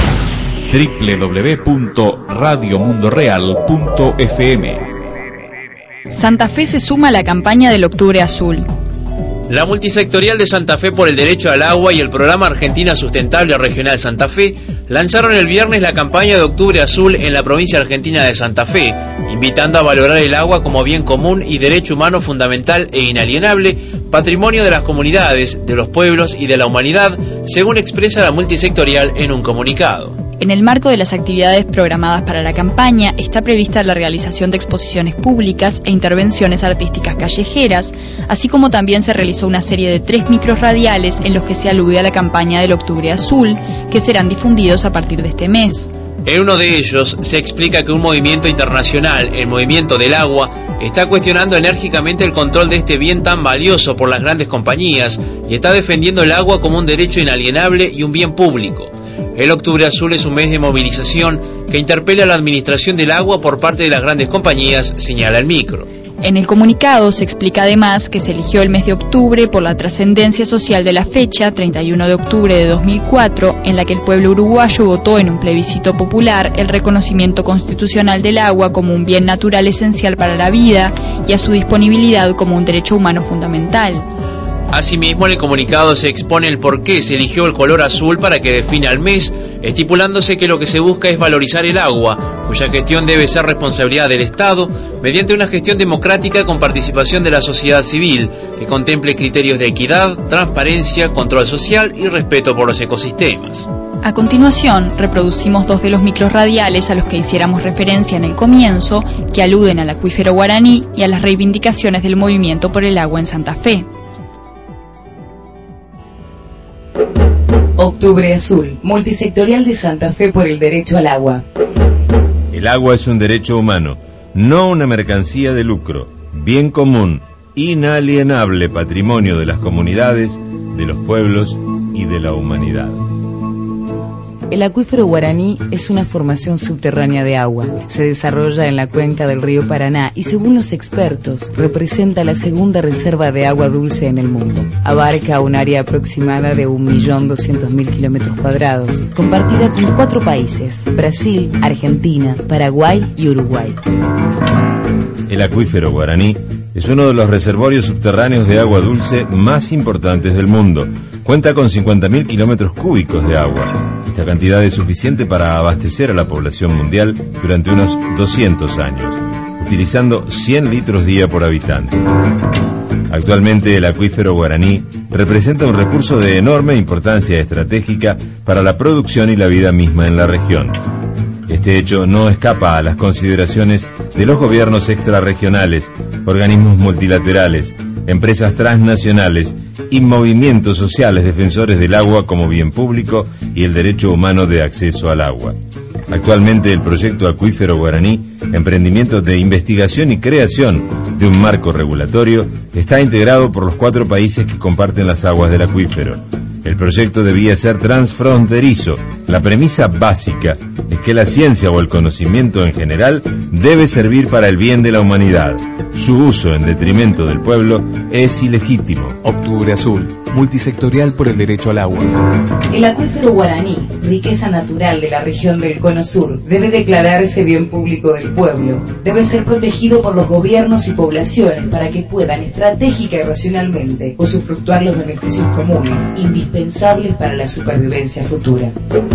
www.radiomundoreal.fm.
Santa Fe se suma a la campaña del Octubre Azul.
La multisectorial de Santa Fe por el Derecho al Agua y el Programa Argentina Sustentable Regional Santa Fe lanzaron el viernes la campaña de Octubre Azul en la provincia argentina de Santa Fe, invitando a valorar el agua como bien común y derecho humano fundamental e inalienable, patrimonio de las comunidades, de los pueblos y de la humanidad, según expresa la multisectorial en un comunicado.
En el marco de las actividades programadas para la campaña está prevista la realización de exposiciones públicas e intervenciones artísticas callejeras, así como también se realizó una serie de 3 micros radiales en los que se alude a la campaña del Octubre Azul, que serán difundidos a partir de este mes.
En uno de ellos se explica que un movimiento internacional, el Movimiento del Agua, está cuestionando enérgicamente el control de este bien tan valioso por las grandes compañías y está defendiendo el agua como un derecho inalienable y un bien público. El Octubre Azul es un mes de movilización que interpela a la administración del agua por parte de las grandes compañías, señala el micro.
En el comunicado se explica además que se eligió el mes de octubre por la trascendencia social de la fecha, 31 de octubre de 2004, en la que el pueblo uruguayo votó en un plebiscito popular el reconocimiento constitucional del agua como un bien natural esencial para la vida y a su disponibilidad como un derecho humano fundamental.
Asimismo, en el comunicado se expone el por qué se eligió el color azul para que defina el mes, estipulándose que lo que se busca es valorizar el agua, cuya gestión debe ser responsabilidad del Estado, mediante una gestión democrática con participación de la sociedad civil, que contemple criterios de equidad, transparencia, control social y respeto por los ecosistemas.
A continuación, reproducimos 2 de los micros radiales a los que hiciéramos referencia en el comienzo, que aluden al acuífero guaraní y a las reivindicaciones del movimiento por el agua en Santa Fe.
Octubre Azul, multisectorial de Santa Fe por el derecho al agua.
El agua es un derecho humano, no una mercancía de lucro, bien común, inalienable patrimonio de las comunidades, de los pueblos y de la humanidad.
El acuífero guaraní es una formación subterránea de agua. Se desarrolla en la cuenca del río Paraná y, según los expertos, representa la segunda reserva de agua dulce en el mundo. Abarca un área aproximada de 1.200.000 kilómetros cuadrados, compartida con 4 países: Brasil, Argentina, Paraguay y Uruguay.
El acuífero guaraní es uno de los reservorios subterráneos de agua dulce más importantes del mundo. Cuenta con 50.000 kilómetros cúbicos de agua. Esta cantidad es suficiente para abastecer a la población mundial durante unos 200 años, utilizando 100 litros día por habitante. Actualmente el acuífero guaraní representa un recurso de enorme importancia estratégica para la producción y la vida misma en la región. Este hecho no escapa a las consideraciones de los gobiernos extrarregionales, organismos multilaterales, empresas transnacionales y movimientos sociales defensores del agua como bien público y el derecho humano de acceso al agua. Actualmente el proyecto Acuífero Guaraní, emprendimiento de investigación y creación de un marco regulatorio, está integrado por los 4 países que comparten las aguas del acuífero. El proyecto debía ser transfronterizo. La premisa básica es que la ciencia o el conocimiento en general debe servir para el bien de la humanidad. Su uso en detrimento del pueblo es ilegítimo.
Octubre Azul, multisectorial por el derecho al agua.
El acuífero guaraní, riqueza natural de la región del Cono Sur, debe declararse bien público del pueblo. Debe ser protegido por los gobiernos y poblaciones para que puedan estratégica y racionalmente usufructuar los beneficios comunes, indispensables para la supervivencia futura.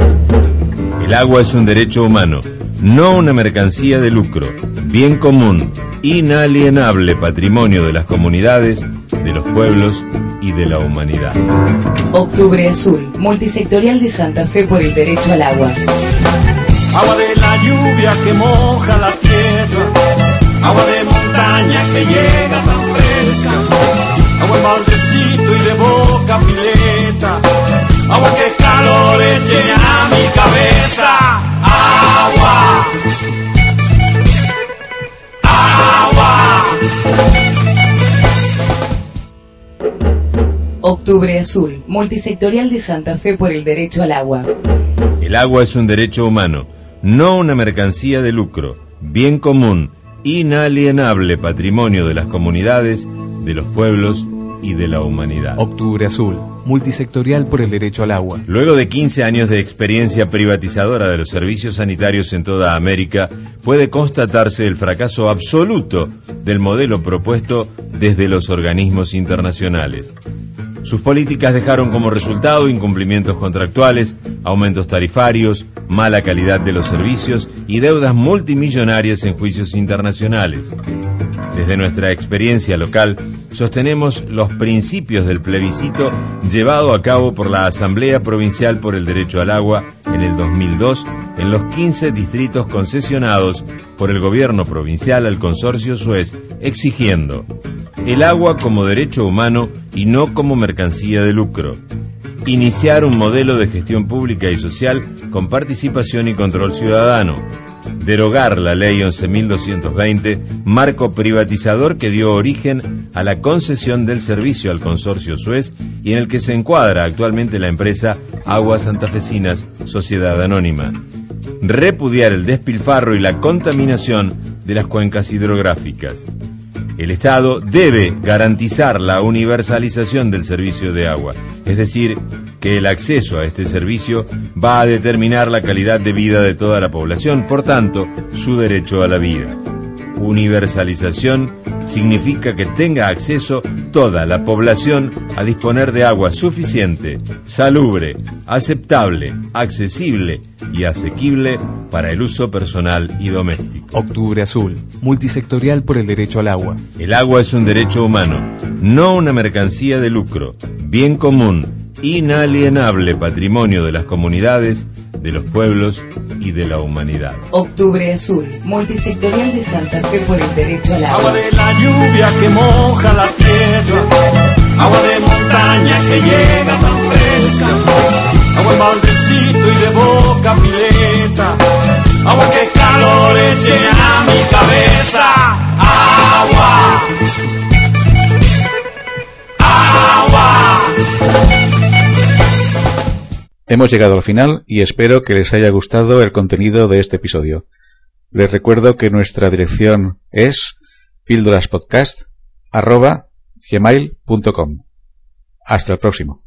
El agua es un derecho humano, no una mercancía de lucro, bien común, inalienable patrimonio de las comunidades, de los pueblos y de la humanidad.
Octubre Azul, multisectorial de Santa Fe por el derecho al agua.
Agua de la lluvia que moja la tierra, agua de montaña que llega tan fresca, agua en baldecito y de boca pileta, agua que calores llena mi cabeza. Agua, agua.
Octubre Azul, multisectorial de Santa Fe por el derecho al agua.
El agua es un derecho humano, no una mercancía de lucro, bien común, inalienable patrimonio de las comunidades, de los pueblos y de la humanidad.
Octubre Azul, multisectorial por el derecho al agua.
Luego de 15 años de experiencia privatizadora de los servicios sanitarios en toda América, puede constatarse el fracaso absoluto del modelo propuesto desde los organismos internacionales. Sus políticas dejaron como resultado incumplimientos contractuales, aumentos tarifarios, mala calidad de los servicios y deudas multimillonarias en juicios internacionales. Desde nuestra experiencia local, sostenemos los principios del plebiscito llevado a cabo por la Asamblea Provincial por el Derecho al Agua en el 2002 en los 15 distritos concesionados por el gobierno provincial al consorcio Suez, exigiendo el agua como derecho humano y no como mercancía de lucro. Iniciar un modelo de gestión pública y social con participación y control ciudadano. Derogar la ley 11.220, marco privatizador que dio origen a la concesión del servicio al consorcio Suez y en el que se encuadra actualmente la empresa Aguas Santafesinas, Sociedad Anónima. Repudiar el despilfarro y la contaminación de las cuencas hidrográficas. El Estado debe garantizar la universalización del servicio de agua, es decir, que el acceso a este servicio va a determinar la calidad de vida de toda la población, por tanto, su derecho a la vida. Universalización significa que tenga acceso toda la población a disponer de agua suficiente, salubre, aceptable, accesible y asequible para el uso personal y doméstico.
Octubre Azul, multisectorial por el derecho al agua.
El agua es un derecho humano, no una mercancía de lucro, bien común, inalienable patrimonio de las comunidades, de los pueblos y de la humanidad.
Octubre Azul, multisectorial de Santa Fe por el derecho al agua.
Agua de la lluvia que moja la tierra, agua de montaña que llega tan fresca, agua en baldecito y de boca pileta, agua que calores llena mi cabeza. Agua, agua.
Hemos llegado al final y espero que les haya gustado el contenido de este episodio. Les recuerdo que nuestra dirección es píldораspodcast@gmail.com. Hasta el próximo.